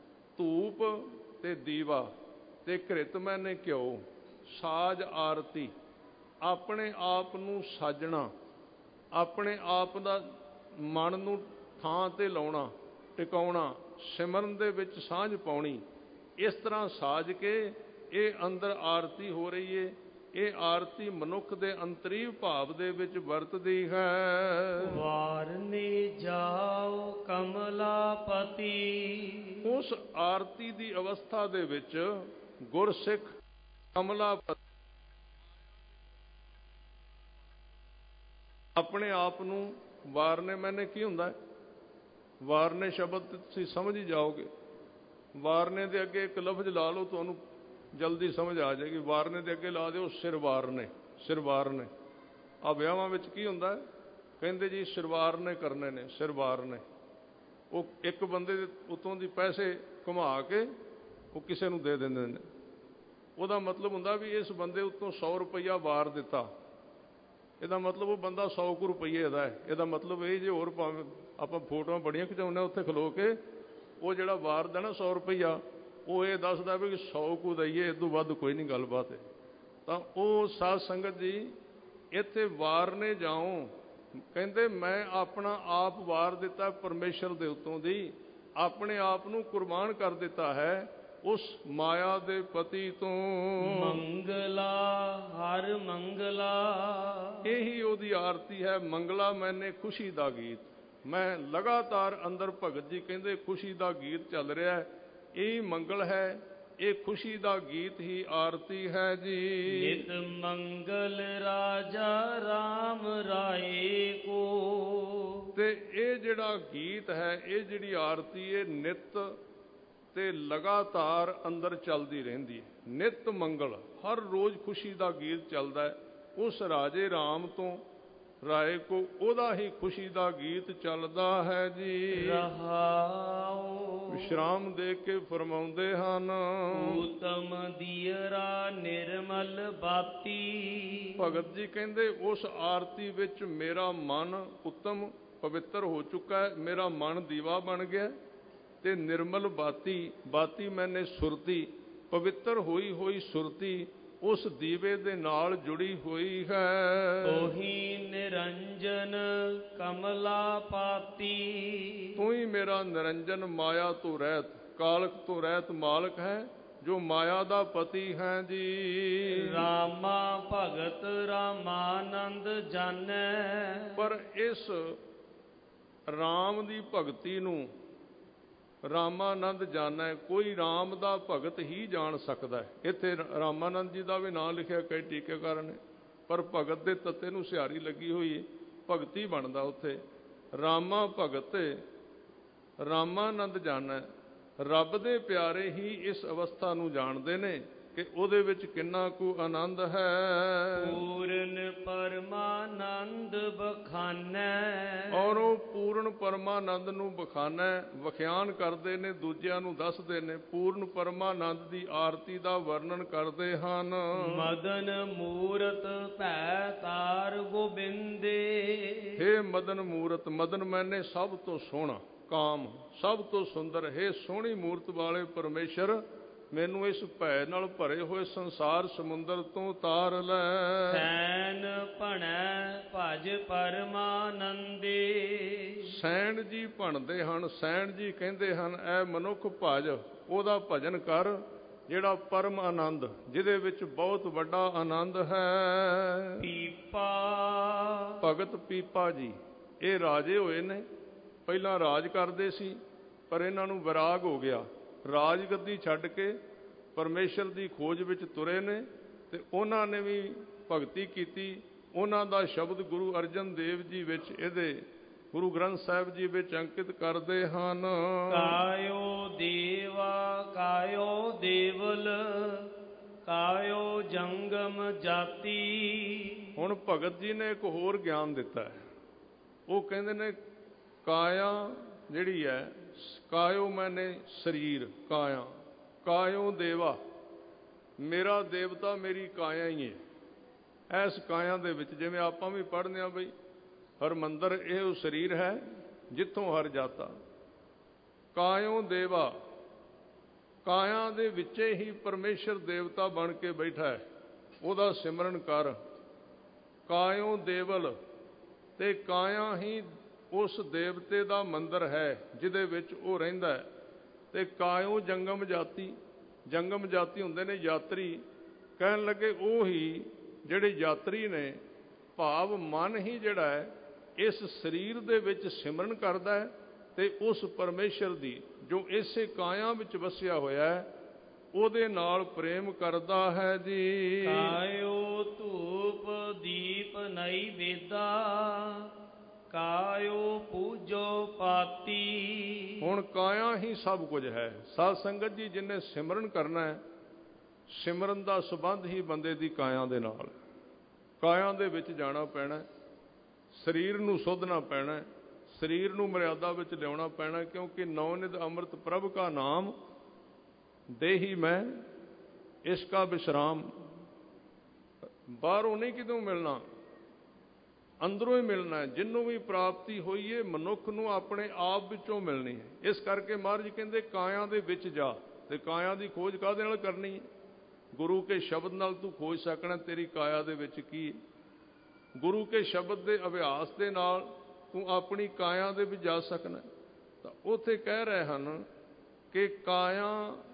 ਧੂਪ ਤੇ ਦੀਵਾ ਤੇ ਘ੍ਰਿਤ ਮੈਨੇ ਘਿਓ, ਸਾਜ ਆਰਤੀ। ਆਪਣੇ ਆਪ ਨੂੰ ਸਾਜਣਾ, ਆਪਣੇ ਆਪ ਦਾ ਮਨ ਨੂੰ ਥਾਂ ਤੇ ਲਾਉਣਾ, ਟਿਕਾਉਣਾ, ਸਿਮਰਨ ਦੇ ਵਿੱਚ ਸਾਂਝ ਪਾਉਣੀ। ਇਸ ਤਰ੍ਹਾਂ ਸਾਜ ਕੇ ਇਹ ਅੰਦਰ ਆਰਤੀ ਹੋ ਰਹੀ ਏ। ਇਹ ਆਰਤੀ ਮਨੁੱਖ ਦੇ ਅੰਤਰੀਵ ਭਾਵ ਦੇ ਵਿੱਚ ਵਰਤਦੀ ਹੈ। ਵਾਰਨੇ ਜਾਓ ਕਮਲਾਪਤੀ। ਉਸ ਆਰਤੀ ਦੀ ਅਵਸਥਾ ਦੇ ਵਿੱਚ ਗੁਰਸਿੱਖ ਕਮਲਾਪਤੀ ਆਪਣੇ ਆਪ ਨੂੰ ਵਾਰਨੇ, ਮੈਨੇ ਕੀ ਹੁੰਦਾ? ਵਾਰਨੇ ਸ਼ਬਦ ਤੁਸੀਂ ਸਮਝ ਹੀ ਜਾਓਗੇ। ਵਾਰਨੇ ਦੇ ਅੱਗੇ ਇੱਕ ਲਫ਼ਜ਼ ਲਾ ਲਓ, ਤੁਹਾਨੂੰ ਜਲਦੀ ਸਮਝ ਆ ਜਾਏਗੀ। ਵਾਰਨੇ ਦੇ ਅੱਗੇ ਲਾ ਦਿਓ ਸਿਰ ਵਾਰਨੇ, ਸਿਰ ਵਾਰਨੇ। ਆ ਵਿਆਹਾਂ ਵਿੱਚ ਕੀ ਹੁੰਦਾ? ਕਹਿੰਦੇ ਜੀ ਸਿਰ ਵਾਰਨੇ ਕਰਨੇ ਨੇ, ਸਿਰ ਵਾਰਨੇ। ਉਹ ਇੱਕ ਬੰਦੇ ਦੇ ਉੱਤੋਂ ਦੀ ਪੈਸੇ ਘੁਮਾ ਕੇ ਉਹ ਕਿਸੇ ਨੂੰ ਦੇ ਦਿੰਦੇ ਨੇ। ਉਹਦਾ ਮਤਲਬ ਹੁੰਦਾ ਵੀ ਇਸ ਬੰਦੇ ਉੱਤੋਂ ਸੌ ਰੁਪਈਆ ਵਾਰ ਦਿੱਤਾ। ਇਹਦਾ ਮਤਲਬ ਉਹ ਬੰਦਾ ਸੌ ਕੁ ਰੁਪਈਏ ਦਾ ਹੈ। ਇਹਦਾ ਮਤਲਬ ਇਹ ਜੇ ਹੋਰ ਭਾਵੇਂ ਆਪਾਂ ਫੋਟੋਆਂ ਬੜੀਆਂ ਖਿਚਾਉਂਦੇ ਉੱਥੇ ਖਲੋ ਕੇ, ਉਹ ਜਿਹੜਾ ਵਾਰਦਾ ਨਾ ਸੌ ਰੁਪਈਆ, ਉਹ ਇਹ ਦੱਸਦਾ ਵੀ ਸੌ ਕੁ ਦਈਏ, ਇਸ ਤੋਂ ਵੱਧ ਕੋਈ ਨਹੀਂ ਗੱਲਬਾਤ ਹੈ। ਤਾਂ ਉਹ ਸਾਧ ਸੰਗਤ ਜੀ ਇੱਥੇ ਵਾਰਨੇ ਜਾਓ, ਕਹਿੰਦੇ ਮੈਂ ਆਪਣਾ ਆਪ ਵਾਰ ਦਿੱਤਾ ਪਰਮੇਸ਼ਰ ਦੇ ਉੱਤੋਂ ਦੀ, ਆਪਣੇ ਆਪ ਨੂੰ ਕੁਰਬਾਨ ਕਰ ਦਿੱਤਾ ਹੈ ਉਸ ਮਾਇਆ ਦੇ ਪਤੀ ਤੋਂ। ਮੰਗਲਾ ਹਰ ਮੰਗਲਾ, ਇਹੀ ਉਹਦੀ ਆਰਤੀ ਹੈ। ਮੰਗਲਾ ਮੈਨੇ ਖੁਸ਼ੀ ਦਾ ਗੀਤ। ਮੈਂ ਲਗਾਤਾਰ ਅੰਦਰ ਭਗਤ ਜੀ ਕਹਿੰਦੇ ਖੁਸ਼ੀ ਦਾ ਗੀਤ ਚੱਲ ਰਿਹਾ ਹੈ। ਇਹ ਮੰਗਲ ਹੈ, ਇਹ ਖੁਸ਼ੀ ਦਾ ਗੀਤ ਹੀ ਆਰਤੀ ਹੈ ਜੀ। ਨਿਤ ਮੰਗਲ ਰਾਜਾ ਰਾਮ ਰਾਏ ਕੋ। ਤੇ ਇਹ ਜਿਹੜਾ ਗੀਤ ਹੈ, ਇਹ ਜਿਹੜੀ ਆਰਤੀ ਹੈ, ਨਿਤ ਤੇ ਲਗਾਤਾਰ ਅੰਦਰ ਚੱਲਦੀ ਰਹਿੰਦੀ ਹੈ। ਨਿਤ ਮੰਗਲ, ਹਰ ਰੋਜ਼ ਖੁਸ਼ੀ ਦਾ ਗੀਤ ਚੱਲਦਾ ਹੈ। ਉਸ ਰਾਜੇ ਰਾਮ ਤੋਂ ਰਾਏ ਕੋ ਉਹਦਾ ਹੀ ਖੁਸ਼ੀ ਦਾ ਗੀਤ ਚੱਲਦਾ ਹੈ ਜੀ। ਰਹਾਉ ਵਿਸ਼ਰਾਮ ਦੇ ਕੇ ਫਰਮਾਉਂਦੇ ਹਨ, ਊਤਮ ਦੀਅਰਾ ਨਿਰਮਲ ਬਾਤੀ। ਭਗਤ ਜੀ ਕਹਿੰਦੇ ਉਸ ਆਰਤੀ ਵਿੱਚ ਮੇਰਾ ਮਨ ਉੱਤਮ ਪਵਿੱਤਰ ਹੋ ਚੁੱਕਾ ਹੈ। ਮੇਰਾ ਮਨ ਦੀਵਾ ਬਣ ਗਿਆ ਤੇ ਨਿਰਮਲ ਬਾਤੀ, ਬਾਤੀ ਮੈਨੇ ਸੁਰਤੀ, ਪਵਿੱਤਰ ਹੋਈ ਹੋਈ ਸੁਰਤੀ ਉਸ ਦੀਵੇ ਦੇ ਨਾਲ ਜੁੜੀ ਹੋਈ ਹੈ। ਤੋਹੀ ਨਿਰੰਜਨ ਕਮਲਾ ਪਾਤੀ। ਤੂੰ ਹੀ ਮੇਰਾ ਨਿਰੰਜਨ, ਮਾਇਆ ਤੋਂ ਰਹਿਤ, ਕਾਲਕ ਤੋਂ ਰਹਿਤ ਮਾਲਕ ਹੈ, ਜੋ ਮਾਇਆ ਦਾ ਪਤੀ ਹੈ ਜੀ। ਰਾਮਾ ਭਗਤ ਰਾਮਾਨੰਦ ਜਾਣੈ। ਪਰ ਇਸ ਰਾਮ ਦੀ ਭਗਤੀ ਨੂੰ ਰਾਮਾਨੰਦ ਜਾਣੈ, ਕੋਈ ਰਾਮ ਦਾ ਭਗਤ ਹੀ ਜਾਣ ਸਕਦਾ ਹੈ। ਇੱਥੇ ਰਾਮਾਨੰਦ ਜੀ ਦਾ ਵੀ ਨਾਂ ਲਿਖਿਆ ਕਈ ਟੀਕਾਕਾਰ ਨੇ, ਪਰ ਭਗਤ ਦੇ ਤੱਤੇ ਨੂੰ ਸਿਹਾਰੀ ਲੱਗੀ ਹੋਈ, ਭਗਤੀ ਬਣਦਾ ਉੱਥੇ। ਰਾਮਾ ਭਗਤ ਰਾਮਾਨੰਦ ਜਾਣੈ, ਰੱਬ ਦੇ ਪਿਆਰੇ ਹੀ ਇਸ ਅਵਸਥਾ ਨੂੰ ਜਾਣਦੇ ਨੇ ਕਿ ਉਹਦੇ ਵਿੱਚ ਕਿੰਨਾ ਕੁ ਆਨੰਦ ਹੈ। ਪੂਰਨ ਪਰਮਾਨੰਦ ਬਖਾਨੈ, ਔਰ ਉਹ ਪੂਰਨ ਪਰਮਾਨੰਦ ਨੂੰ ਬਖਾਨੈ, ਵਿਖਿਆਨ ਕਰਦੇ ਨੇ, ਦੂਜਿਆਂ ਨੂੰ ਦੱਸਦੇ ਨੇ। ਪੂਰਨ ਪਰਮਾਨੰਦ ਦੀ ਆਰਤੀ ਦਾ ਵਰਣਨ ਕਰਦੇ ਹਨ। ਮਦਨ ਮੂਰਤ ਭੈ ਤਾਰ ਗੋਬਿੰਦੇ, ਹੇ ਮਦਨ ਮੂਰਤ, ਮਦਨ ਮੈਨੇ ਸਭ ਤੋਂ ਸੋਹਣਾ, ਕਾਮ ਸਭ ਤੋਂ ਸੁੰਦਰ, ਹੇ ਸੋਹਣੀ ਮੂਰਤ ਵਾਲੇ ਪਰਮੇਸ਼ਰ, ਮੈਨੂੰ ਇਸ ਭੈ ਨਾਲ ਭਰੇ ਹੋਏ ਸੰਸਾਰ ਸਮੁੰਦਰ ਤੋਂ ਤਾਰ ਲੈ। ਸੈਨ ਭਣੈ ਭਜ ਪਰਮਾਨੰਦੇ, ਸੈਣ ਜੀ ਭਣਦੇ ਹਨ, ਸੈਣ ਜੀ ਕਹਿੰਦੇ ਹਨ ਐ ਮਨੁੱਖ ਭਜ, ਉਹਦਾ ਭਜਨ ਕਰ ਜਿਹੜਾ ਪਰਮ ਆਨੰਦ, ਜਿਹਦੇ ਵਿੱਚ ਬਹੁਤ ਵੱਡਾ ਆਨੰਦ ਹੈ। ਪੀਪਾ ਭਗਤ ਪੀਪਾ ਜੀ ਇਹ ਰਾਜੇ ਹੋਏ ਨੇ, ਪਹਿਲਾਂ ਰਾਜ ਕਰਦੇ ਸੀ ਪਰ ਇਹਨਾਂ ਨੂੰ ਵਿਰਾਗ ਹੋ ਗਿਆ, ਰਾਜ ਗੱਦੀ ਛੱਡ ਕੇ ਪਰਮੇਸ਼ਰ ਦੀ ਖੋਜ ਵਿੱਚ ਤੁਰੇ ਨੇ ਤੇ ਉਹਨਾਂ ਨੇ ਵੀ ਭਗਤੀ ਕੀਤੀ। ਉਹਨਾਂ ਦਾ ਸ਼ਬਦ ਗੁਰੂ ਅਰਜਨ ਦੇਵ ਜੀ ਵਿੱਚ, ਇਹਦੇ ਗੁਰੂ ਗ੍ਰੰਥ ਸਾਹਿਬ ਜੀ ਵਿੱਚ ਅੰਕਿਤ ਕਰਦੇ ਹਨ। ਕਾਇਓ ਦੇਵਾ ਕਾਇਓ ਦੇਵਲ, ਕਾਇਓ ਜੰਗਮ ਜਾਤੀ। ਹੁਣ ਭਗਤ ਜੀ ਨੇ ਇੱਕ ਹੋਰ ਗਿਆਨ ਦਿੱਤਾ ਹੈ। ਉਹ ਕਹਿੰਦੇ ਨੇ ਕਾਇਆ ਜਿਹੜੀ ਹੈ, ਕਾਇਓ ਮੈਨੇ ਸਰੀਰ, ਕਾਇਆ ਕਾਇਓ ਦੇਵਾ, ਮੇਰਾ ਦੇਵਤਾ ਮੇਰੀ ਕਾਇਆ ਹੀ ਹੈ। ਇਸ ਕਾਇਆ ਦੇ ਵਿੱਚ ਜਿਵੇਂ ਆਪਾਂ ਵੀ ਪੜ੍ਹਦੇ ਹਾਂ ਬਈ ਹਰਿਮੰਦਰ ਇਹ ਉਹ ਸਰੀਰ ਹੈ ਜਿੱਥੋਂ ਹਰ ਜਾਤਾ। ਕਾਇਓ ਦੇਵਾ, ਕਾਇਆ ਦੇ ਵਿੱਚ ਹੀ ਪਰਮੇਸ਼ਰ ਦੇਵਤਾ ਬਣ ਕੇ ਬੈਠਾ ਹੈ, ਉਹਦਾ ਸਿਮਰਨ ਕਰ। ਕਾਇਓ ਦੇਵਲ, ਤੇ ਕਾਇਆ ਹੀ ਉਸ ਦੇਵਤੇ ਦਾ ਮੰਦਰ ਹੈ ਜਿਹਦੇ ਵਿੱਚ ਉਹ ਰਹਿੰਦਾ ਹੈ। ਤੇ ਕਾਇਓ ਜੰਗਮ ਜਾਤੀ, ਜੰਗਮ ਜਾਤੀ ਹੁੰਦੇ ਨੇ ਯਾਤਰੀ, ਕਹਿਣ ਲੱਗੇ ਉਹ ਹੀ ਜਿਹੜੇ ਯਾਤਰੀ ਨੇ, ਭਾਵ ਮਨ ਹੀ ਜਿਹੜਾ ਹੈ ਇਸ ਸਰੀਰ ਦੇ ਵਿੱਚ ਸਿਮਰਨ ਕਰਦਾ ਹੈ ਤੇ ਉਸ ਪਰਮੇਸ਼ਰ ਦੀ ਜੋ ਇਸੇ ਕਾਇਆ ਵਿੱਚ ਵਸਿਆ ਹੋਇਆ ਹੈ ਉਹਦੇ ਨਾਲ ਪ੍ਰੇਮ ਕਰਦਾ ਹੈ ਜੀ। ਕਾਇਓ ਧੂਪ ਦੀਪ ਨੈਵੇਦਾ, ਕਾਇਓ ਪੂਜੋ ਪਾਤੀ। ਹੁਣ ਕਾਇਆ ਹੀ ਸਭ ਕੁਝ ਹੈ। ਸਾਧ ਸੰਗਤ ਜੀ ਜਿਹਨੇ ਸਿਮਰਨ ਕਰਨਾ ਹੈ, ਸਿਮਰਨ ਦਾ ਸੰਬੰਧ ਹੀ ਬੰਦੇ ਦੀ ਕਾਇਆ ਦੇ ਨਾਲ। ਕਾਇਆ ਦੇ ਵਿੱਚ ਜਾਣਾ ਪੈਣਾ, ਸਰੀਰ ਨੂੰ ਸੁੱਧਣਾ ਪੈਣਾ, ਸਰੀਰ ਨੂੰ ਮਰਿਆਦਾ ਵਿੱਚ ਲਿਆਉਣਾ ਪੈਣਾ, ਕਿਉਂਕਿ ਨੌ ਨਿਧ ਅੰਮ੍ਰਿਤ ਪ੍ਰਭ ਕਾ ਨਾਮ ਦੇਹੀ ਮੈਂ ਇਸ ਕਾ ਵਿਸ਼ਰਾਮ। ਬਾਹਰੋਂ ਨਹੀਂ ਕਿਤੋਂ ਮਿਲਣਾ, ਅੰਦਰੋਂ ਹੀ ਮਿਲਣਾ ਹੈ। ਜਿਹਨੂੰ ਵੀ ਪ੍ਰਾਪਤੀ ਹੋਈ ਹੈ ਮਨੁੱਖ ਨੂੰ ਆਪਣੇ ਆਪ ਵਿੱਚੋਂ ਮਿਲਣੀ ਹੈ। ਇਸ ਕਰਕੇ ਮਹਾਰਾਜ ਕਹਿੰਦੇ ਕਾਇਆ ਦੇ ਵਿੱਚ ਜਾ। ਤੇ ਕਾਇਆ ਦੀ ਖੋਜ ਕਾਹਦੇ ਨਾਲ ਕਰਨੀ ਹੈ? ਗੁਰੂ ਕੇ ਸ਼ਬਦ ਨਾਲ ਤੂੰ ਖੋਜ ਸਕਣਾ ਤੇਰੀ ਕਾਇਆ ਦੇ ਵਿੱਚ ਕੀ ਹੈ। ਗੁਰੂ ਕੇ ਸ਼ਬਦ ਦੇ ਅਭਿਆਸ ਦੇ ਨਾਲ ਤੂੰ ਆਪਣੀ ਕਾਇਆ ਦੇ ਵਿੱਚ ਜਾ ਸਕਣਾ। ਤਾਂ ਉੱਥੇ ਕਹਿ ਰਹੇ ਹਨ ਕਿ ਕਾਇਆ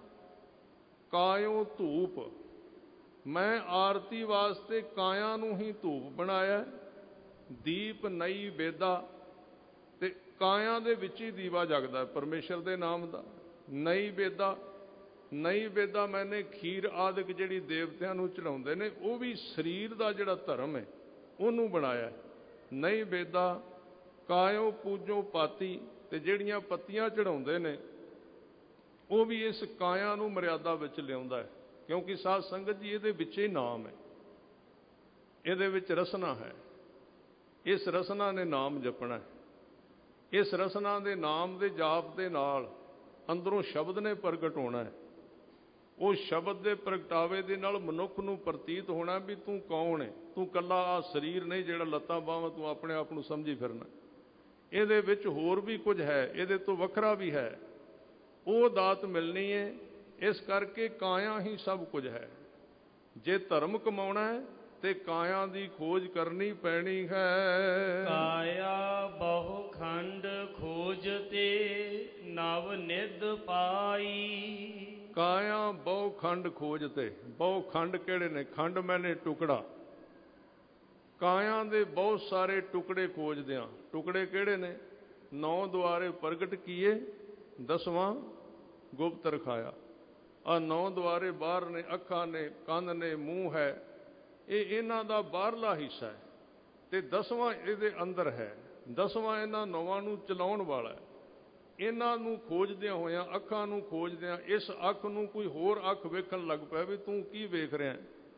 ਕਾਇਓ ਧੂਪ, ਮੈਂ ਆਰਤੀ ਵਾਸਤੇ ਕਾਇਆ ਨੂੰ ਹੀ ਧੂਪ ਬਣਾਇਆ। ਦੀਪ ਨਈ ਵੇਦਾ, ਤੇ ਕਾਇਆ ਦੇ ਵਿੱਚ ਹੀ ਦੀਵਾ ਜਗਦਾ ਪਰਮੇਸ਼ਰ ਦੇ ਨਾਮ ਦਾ। ਨਈ ਵੇਦਾ, ਨਈ ਵੇਦਾ ਮੈਨੇ ਖੀਰ ਆਦਿਕ ਜਿਹੜੀ ਦੇਵਤਿਆਂ ਨੂੰ ਚੜਾਉਂਦੇ ਨੇ ਉਹ ਵੀ ਸਰੀਰ ਦਾ ਜਿਹੜਾ ਧਰਮ ਹੈ ਉਹਨੂੰ ਬਣਾਇਆ। ਨਈ ਵੇਦਾ ਕਾਇਓ ਪੂਜੋ ਪਾਤੀ, ਤੇ ਜਿਹੜੀਆਂ ਪੱਤੀਆਂ ਚੜਾਉਂਦੇ ਨੇ ਉਹ ਵੀ ਇਸ ਕਾਇਆ ਨੂੰ ਮਰਿਆਦਾ ਵਿੱਚ ਲਿਆਉਂਦਾ ਹੈ। ਕਿਉਂਕਿ ਸਾਧ ਸੰਗਤ ਜੀ ਇਹਦੇ ਵਿੱਚ ਹੀ ਨਾਮ ਹੈ, ਇਹਦੇ ਵਿੱਚ ਰਸਨਾ ਹੈ। ਇਸ ਰਸਨਾ ਨੇ ਨਾਮ ਜਪਣਾ ਹੈ। ਇਸ ਰਸਨਾ ਦੇ ਨਾਮ ਦੇ ਜਾਪ ਦੇ ਨਾਲ ਅੰਦਰੋਂ ਸ਼ਬਦ ਨੇ ਪ੍ਰਗਟ ਹੋਣਾ ਹੈ। ਉਹ ਸ਼ਬਦ ਦੇ ਪ੍ਰਗਟਾਵੇ ਦੇ ਨਾਲ ਮਨੁੱਖ ਨੂੰ ਪ੍ਰਤੀਤ ਹੋਣਾ ਵੀ ਤੂੰ ਕੌਣ ਹੈ। ਤੂੰ ਕੱਲਾ ਆ ਸਰੀਰ ਨਹੀਂ ਜਿਹੜਾ ਲੱਤਾਂ ਬਾਹਾਂ ਤੂੰ ਆਪਣੇ ਆਪ ਨੂੰ ਸਮਝੀ ਫਿਰਨਾ। ਇਹਦੇ ਵਿੱਚ ਹੋਰ ਵੀ ਕੁਝ ਹੈ, ਇਹਦੇ ਤੋਂ ਵੱਖਰਾ ਵੀ ਹੈ। ਉਹ ਦਾਤ ਮਿਲਣੀ ਹੈ। ਇਸ ਕਰਕੇ ਕਾਇਆ ਹੀ ਸਭ ਕੁਝ ਹੈ। ਜੇ ਧਰਮ ਕਮਾਉਣਾ ਹੈ ਤੇ ਕਾਇਆ ਦੀ ਖੋਜ ਕਰਨੀ ਪੈਣੀ ਹੈ। ਕਾਇਆ ਬਹੁ ਖੰਡ ਖੋਜ ਤੇ ਨਵ ਨਿਧ ਪਾਈ। ਕਾਇਆ ਬਹੁ ਖੰਡ ਖੋਜ ਤੇ, ਬਹੁ ਖੰਡ ਕਿਹੜੇ ਨੇ? ਖੰਡ ਮੈਨੇ ਟੁਕੜਾ। ਕਾਇਆ ਦੇ ਬਹੁਤ ਸਾਰੇ ਟੁਕੜੇ ਖੋਜਦਿਆਂ, ਟੁਕੜੇ ਕਿਹੜੇ ਨੇ? ਨੌ ਦੁਆਰੇ ਪ੍ਰਗਟ ਕੀਏ ਦਸਵਾਂ ਗੁਪਤ ਰਖਾਇਆ। ਆ ਨੌ ਦੁਆਰੇ ਬਾਹਰ ਨੇ, ਅੱਖਾਂ ਨੇ, ਕੰਨ ਨੇ, ਮੂੰਹ ਹੈ, ਇਹ ਇਹਨਾਂ ਦਾ ਬਾਹਰਲਾ ਹਿੱਸਾ ਹੈ, ਤੇ ਦਸਵਾਂ ਇਹਦੇ ਅੰਦਰ ਹੈ। ਦਸਵਾਂ ਇਹਨਾਂ ਨੌਵਾਂ ਨੂੰ ਚਲਾਉਣ ਵਾਲਾ ਹੈ। ਇਹਨਾਂ ਨੂੰ ਖੋਜਦਿਆਂ ਹੋਇਆਂ, ਅੱਖਾਂ ਨੂੰ ਖੋਜਦਿਆਂ, ਇਸ ਅੱਖ ਨੂੰ ਕੋਈ ਹੋਰ ਅੱਖ ਵੇਖਣ ਲੱਗ ਪਿਆ ਵੀ ਤੂੰ ਕੀ ਵੇਖ ਰਿਹਾ।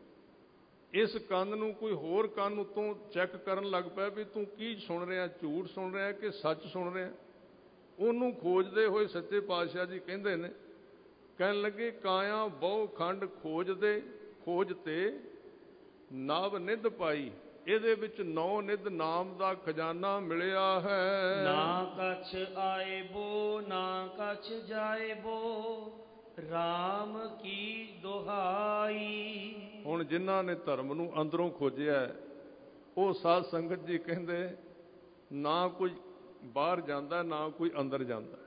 ਇਸ ਕੰਨ ਨੂੰ ਕੋਈ ਹੋਰ ਕੰਨ ਉੱਤੋਂ ਚੈੱਕ ਕਰਨ ਲੱਗ ਪਿਆ ਵੀ ਤੂੰ ਕੀ ਸੁਣ ਰਿਹਾ, ਝੂਠ ਸੁਣ ਰਿਹਾ ਕਿ ਸੱਚ ਸੁਣ ਰਿਹਾ। ਉਹਨੂੰ ਖੋਜਦੇ ਹੋਏ ਸੱਚੇ ਪਾਤਸ਼ਾਹ ਜੀ ਕਹਿੰਦੇ ਨੇ, ਕਹਿਣ ਲੱਗੇ ਕਾਇਆ ਬਹੁ ਖੰਡ ਖੋਜਦੇ ਖੋਜ ਤੇ ਨਵ ਨਿਧ ਪਾਈ। ਇਹਦੇ ਵਿੱਚ ਨੌ ਨਿਧ ਨਾਮ ਦਾ ਖਜ਼ਾਨਾ ਮਿਲਿਆ ਹੈ। ਨਾ ਕਛ ਆਏ ਬੋ ਨਾ ਕਛ ਜਾਏ ਬੋ, ਰਾਮ ਕੀ ਦੁਹਾਈ। ਹੁਣ ਜਿਨ੍ਹਾਂ ਨੇ ਧਰਮ ਨੂੰ ਅੰਦਰੋਂ ਖੋਜਿਆ, ਉਹ ਸਾਧ ਸੰਗਤ ਜੀ ਕਹਿੰਦੇ ਨਾ ਕੋਈ ਬਾਹਰ ਜਾਂਦਾ, ਨਾ ਕੋਈ ਅੰਦਰ ਜਾਂਦਾ,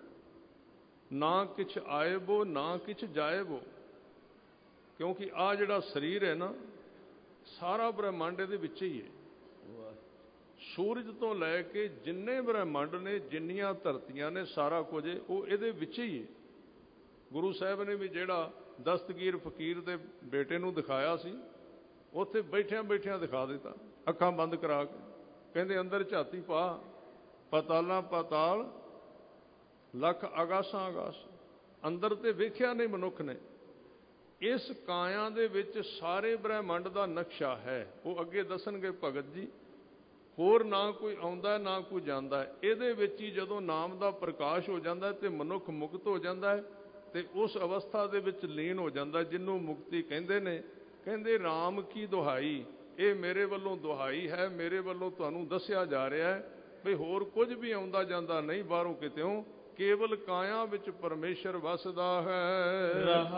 ਨਾ ਕਿਛ ਆਏ ਬੋ ਨਾ ਕਿਛ ਜਾਏ ਬੋ। ਕਿਉਂਕਿ ਆਹ ਜਿਹੜਾ ਸਰੀਰ ਹੈ ਨਾ, ਸਾਰਾ ਬ੍ਰਹਿਮੰਡ ਇਹਦੇ ਵਿੱਚ ਹੀ ਹੈ। ਸੂਰਜ ਤੋਂ ਲੈ ਕੇ ਜਿੰਨੇ ਬ੍ਰਹਿਮੰਡ ਨੇ, ਜਿੰਨੀਆਂ ਧਰਤੀਆਂ ਨੇ, ਸਾਰਾ ਕੁਝ ਉਹ ਇਹਦੇ ਵਿੱਚ ਹੀ ਹੈ। ਗੁਰੂ ਸਾਹਿਬ ਨੇ ਵੀ ਜਿਹੜਾ ਦਸਤਗੀਰ ਫਕੀਰ ਦੇ ਬੇਟੇ ਨੂੰ ਦਿਖਾਇਆ ਸੀ, ਉੱਥੇ ਬੈਠਿਆਂ ਬੈਠਿਆਂ ਦਿਖਾ ਦਿੱਤਾ, ਅੱਖਾਂ ਬੰਦ ਕਰਾ ਕੇ। ਕਹਿੰਦੇ ਅੰਦਰ ਝਾਤੀ ਪਾ, ਪਤਾਲਾਂ ਪਤਾਲ ਲੱਖ ਆਗਾਸਾਂ ਆਗਾਸ। ਅੰਦਰ ਤੇ ਵੇਖਿਆ ਨਹੀਂ ਮਨੁੱਖ ਨੇ। ਇਸ ਕਾਇਆ ਦੇ ਵਿੱਚ ਸਾਰੇ ਬ੍ਰਹਿਮੰਡ ਦਾ ਨਕਸ਼ਾ ਹੈ। ਉਹ ਅੱਗੇ ਦੱਸਣਗੇ ਭਗਤ ਜੀ। ਹੋਰ ਨਾ ਕੋਈ ਆਉਂਦਾ ਨਾ ਕੋਈ ਜਾਂਦਾ। ਇਹਦੇ ਵਿੱਚ ਹੀ ਜਦੋਂ ਨਾਮ ਦਾ ਪ੍ਰਕਾਸ਼ ਹੋ ਜਾਂਦਾ ਤੇ ਮਨੁੱਖ ਮੁਕਤ ਹੋ ਜਾਂਦਾ ਹੈ, ਤੇ ਉਸ ਅਵਸਥਾ ਦੇ ਵਿੱਚ ਲੀਨ ਹੋ ਜਾਂਦਾ, ਜਿਹਨੂੰ ਮੁਕਤੀ ਕਹਿੰਦੇ ਨੇ। ਕਹਿੰਦੇ ਰਾਮ ਕੀ ਦੁਹਾਈ, ਇਹ ਮੇਰੇ ਵੱਲੋਂ ਦੁਹਾਈ ਹੈ, ਮੇਰੇ ਵੱਲੋਂ ਤੁਹਾਨੂੰ ਦੱਸਿਆ ਜਾ ਰਿਹਾ ਹੈ ਵੀ ਹੋਰ ਕੁਝ ਵੀ ਆਉਂਦਾ ਜਾਂਦਾ ਨਹੀਂ ਬਾਹਰੋਂ ਕਿਤਿਓਂ, ਕੇਵਲ ਕਾਇਆ ਵਿੱਚ ਪਰਮੇਸ਼ਰ ਵਸਦਾ ਹੈ।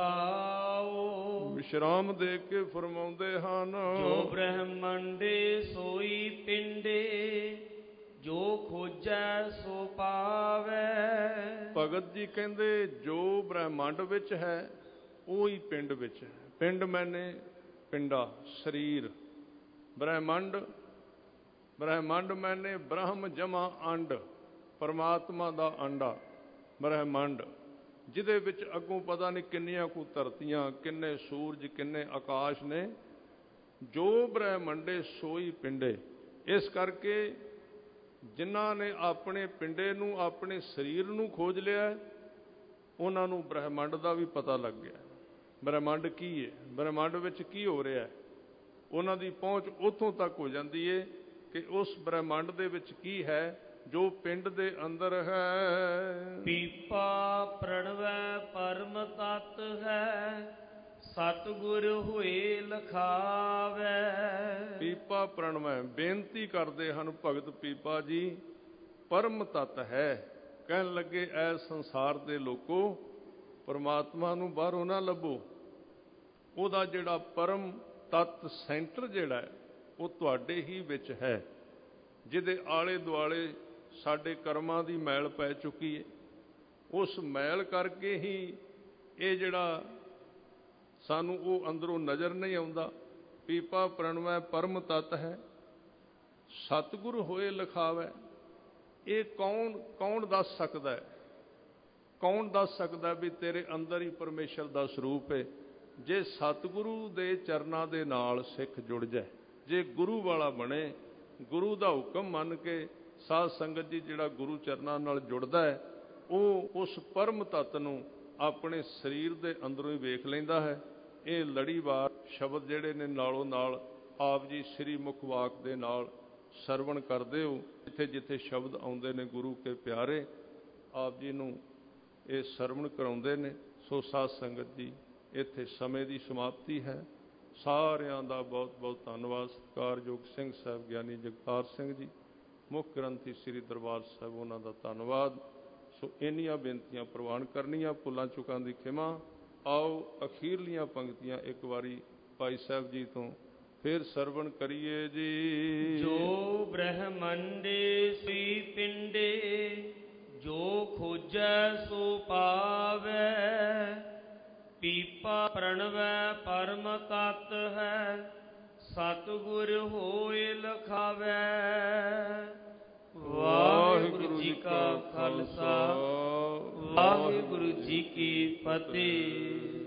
ਰਹਾਉ ਵਿਸ਼ਰਾਮ ਦੇ ਕੇ ਫਰਮਾਉਂਦੇ ਹਨ, ਜੋ ਬ੍ਰਹਮੰਡੇ ਸੋਈ ਪਿੰਡੇ, ਜੋ ਖੋਜੈ ਸੋ ਪਾਵੈ। ਭਗਤ ਜੀ ਕਹਿੰਦੇ ਜੋ ਬ੍ਰਹਮੰਡ ਵਿੱਚ ਹੈ ਉਹ ਹੀ ਪਿੰਡ ਵਿੱਚ ਹੈ। ਪਿੰਡ ਮੈਨੇ ਪਿੰਡਾ ਸਰੀਰ, ਬ੍ਰਹਮੰਡ ਬ੍ਰਹਮੰਡ ਮੈਨੇ ਬ੍ਰਹਮ ਜਮਾ ਅੰਡ, ਪਰਮਾਤਮਾ ਦਾ ਅੰਡਾ ਬ੍ਰਹਮੰਡ, ਜਿਹਦੇ ਵਿੱਚ ਅੱਗੋਂ ਪਤਾ ਨਹੀਂ ਕਿੰਨੀਆਂ ਕੁ ਧਰਤੀਆਂ, ਕਿੰਨੇ ਸੂਰਜ, ਕਿੰਨੇ ਆਕਾਸ਼ ਨੇ। ਜੋ ਬ੍ਰਹਮੰਡੇ ਸੋਈ ਪਿੰਡੇ। ਇਸ ਕਰਕੇ ਜਿਨ੍ਹਾਂ ਨੇ ਆਪਣੇ ਪਿੰਡੇ ਨੂੰ, ਆਪਣੇ ਸਰੀਰ ਨੂੰ ਖੋਜ ਲਿਆ, ਉਹਨਾਂ ਨੂੰ ਬ੍ਰਹਮੰਡ ਦਾ ਵੀ ਪਤਾ ਲੱਗ ਗਿਆ। ਬ੍ਰਹਮੰਡ ਕੀ ਹੈ, ਬ੍ਰਹਮੰਡ ਵਿੱਚ ਕੀ ਹੋ ਰਿਹਾ, ਉਹਨਾਂ ਦੀ ਪਹੁੰਚ ਉੱਥੋਂ ਤੱਕ ਹੋ ਜਾਂਦੀ ਹੈ ਕਿ ਉਸ ਬ੍ਰਹਮੰਡ ਦੇ ਵਿੱਚ ਕੀ ਹੈ ਜੋ ਪਿੰਡ ਦੇ ਅੰਦਰ ਹੈ। ਪੀਪਾ ਪ੍ਰਣਵੈ ਪਰਮ ਤਤ ਹੈ, ਸਤਿਗੁਰ ਹੋਏ ਲਖਾਵੈ। ਪੀਪਾ ਪ੍ਰਣਵੈ, ਬੇਨਤੀ ਕਰਦੇ ਹਨ ਭਗਤ ਪੀਪਾ ਜੀ, ਪਰਮ ਤਤ ਹੈ। ਕਹਿਣ ਲੱਗੇ ਐ ਸੰਸਾਰ ਦੇ ਲੋਕੋ, ਪਰਮਾਤਮਾ ਨੂੰ ਬਾਹਰੋਂ ਨਾ ਲੱਭੋ। ਉਹਦਾ ਜਿਹੜਾ ਪਰਮ ਤਤ ਸੈਂਟਰ ਜਿਹੜਾ ਉਹ ਤੁਹਾਡੇ ਹੀ ਵਿੱਚ ਹੈ, ਜਿਹਦੇ ਆਲੇ ਦੁਆਲੇ ਸਾਡੇ ਕਰਮਾਂ ਦੀ ਮੈਲ ਪੈ ਚੁੱਕੀ ਹੈ। ਉਸ ਮੈਲ ਕਰਕੇ ਹੀ ਇਹ ਜਿਹੜਾ ਸਾਨੂੰ ਉਹ ਅੰਦਰੋਂ ਨਜ਼ਰ ਨਹੀਂ ਆਉਂਦਾ। ਪੀਪਾ ਪ੍ਰਣਵੈ ਪਰਮ ਤਤ ਹੈ, ਸਤਿਗੁਰ ਹੋਏ ਲਖਾਵੈ। ਇਹ ਕੌਣ ਕੌਣ ਦੱਸ ਸਕਦਾ ਹੈ? ਕੌਣ ਦੱਸ ਸਕਦਾ ਵੀ ਤੇਰੇ ਅੰਦਰ ਹੀ ਪਰਮੇਸ਼ਰ ਦਾ ਸਰੂਪ ਹੈ? ਜੇ ਸਤਿਗੁਰੂ ਦੇ ਚਰਨਾਂ ਦੇ ਨਾਲ ਸਿੱਖ ਜੁੜ ਜਾਏ, ਜੇ ਗੁਰੂ ਵਾਲਾ ਬਣੇ, ਗੁਰੂ ਦਾ ਹੁਕਮ ਮੰਨ ਕੇ ਸਾਧ ਸੰਗਤ ਜੀ ਜਿਹੜਾ ਗੁਰੂ ਚਰਨਾਂ ਨਾਲ ਜੁੜਦਾ ਹੈ, ਉਹ ਉਸ ਪਰਮ ਤੱਤ ਨੂੰ ਆਪਣੇ ਸਰੀਰ ਦੇ ਅੰਦਰੋਂ ਹੀ ਵੇਖ ਲੈਂਦਾ ਹੈ। ਇਹ ਲੜੀਵਾਰ ਸ਼ਬਦ ਜਿਹੜੇ ਨੇ ਨਾਲੋਂ ਨਾਲ ਆਪ ਜੀ ਸ੍ਰੀ ਮੁਖ ਵਾਕ ਦੇ ਨਾਲ ਸਰਵਣ ਕਰਦੇ ਹੋ। ਜਿੱਥੇ ਜਿੱਥੇ ਸ਼ਬਦ ਆਉਂਦੇ ਨੇ ਗੁਰੂ ਕੇ ਪਿਆਰੇ, ਆਪ ਜੀ ਨੂੰ ਇਹ ਸਰਵਣ ਕਰਾਉਂਦੇ ਨੇ। ਸੋ ਸਾਧ ਸੰਗਤ ਜੀ, ਇੱਥੇ ਸਮੇਂ ਦੀ ਸਮਾਪਤੀ ਹੈ। ਸਾਰਿਆਂ ਦਾ ਬਹੁਤ ਬਹੁਤ ਧੰਨਵਾਦ। ਸਤਿਕਾਰਯੋਗ ਸਿੰਘ ਸਾਹਿਬ ਗਿਆਨੀ ਜਗਤਾਰ ਸਿੰਘ ਜੀ, ਮੁੱਖ ਗ੍ਰੰਥੀ ਸ੍ਰੀ ਦਰਬਾਰ ਸਾਹਿਬ, ਉਹਨਾਂ ਦਾ ਧੰਨਵਾਦ। ਸੋ ਇੰਨੀਆਂ ਬੇਨਤੀਆਂ ਪ੍ਰਵਾਨ ਕਰਨੀਆਂ, ਭੁੱਲਾਂ ਚੁੱਕਾਂ ਦੀ ਖਿਮਾ। ਆਓ ਅਖੀਰਲੀਆਂ ਪੰਕਤੀਆਂ ਇੱਕ ਵਾਰੀ ਭਾਈ ਸਾਹਿਬ ਜੀ ਤੋਂ ਫਿਰ ਸਰਵਣ ਕਰੀਏ ਜੀ। ਜੋ ਬ੍ਰਹਮੰਡੇ ਸੋਈ ਪਿੰਡੇ, ਜੋ ਖੋਜੈ ਸੋ ਪਾਵੈ। ਪੀਪਾ ਪ੍ਰਣਵੈ ਪਰਮ ਤਤ ਹੈ, ਸਤਿਗੁਰ ਹੋਏ ਲਖਾਵੈ। ਵਾਹਿਗੁਰੂ ਜੀ ਜੀ ਕਾ ਖਾਲਸਾ, ਵਾਹਿਗੁਰੂ ਜੀ ਕੀ ਫਤਿਹ।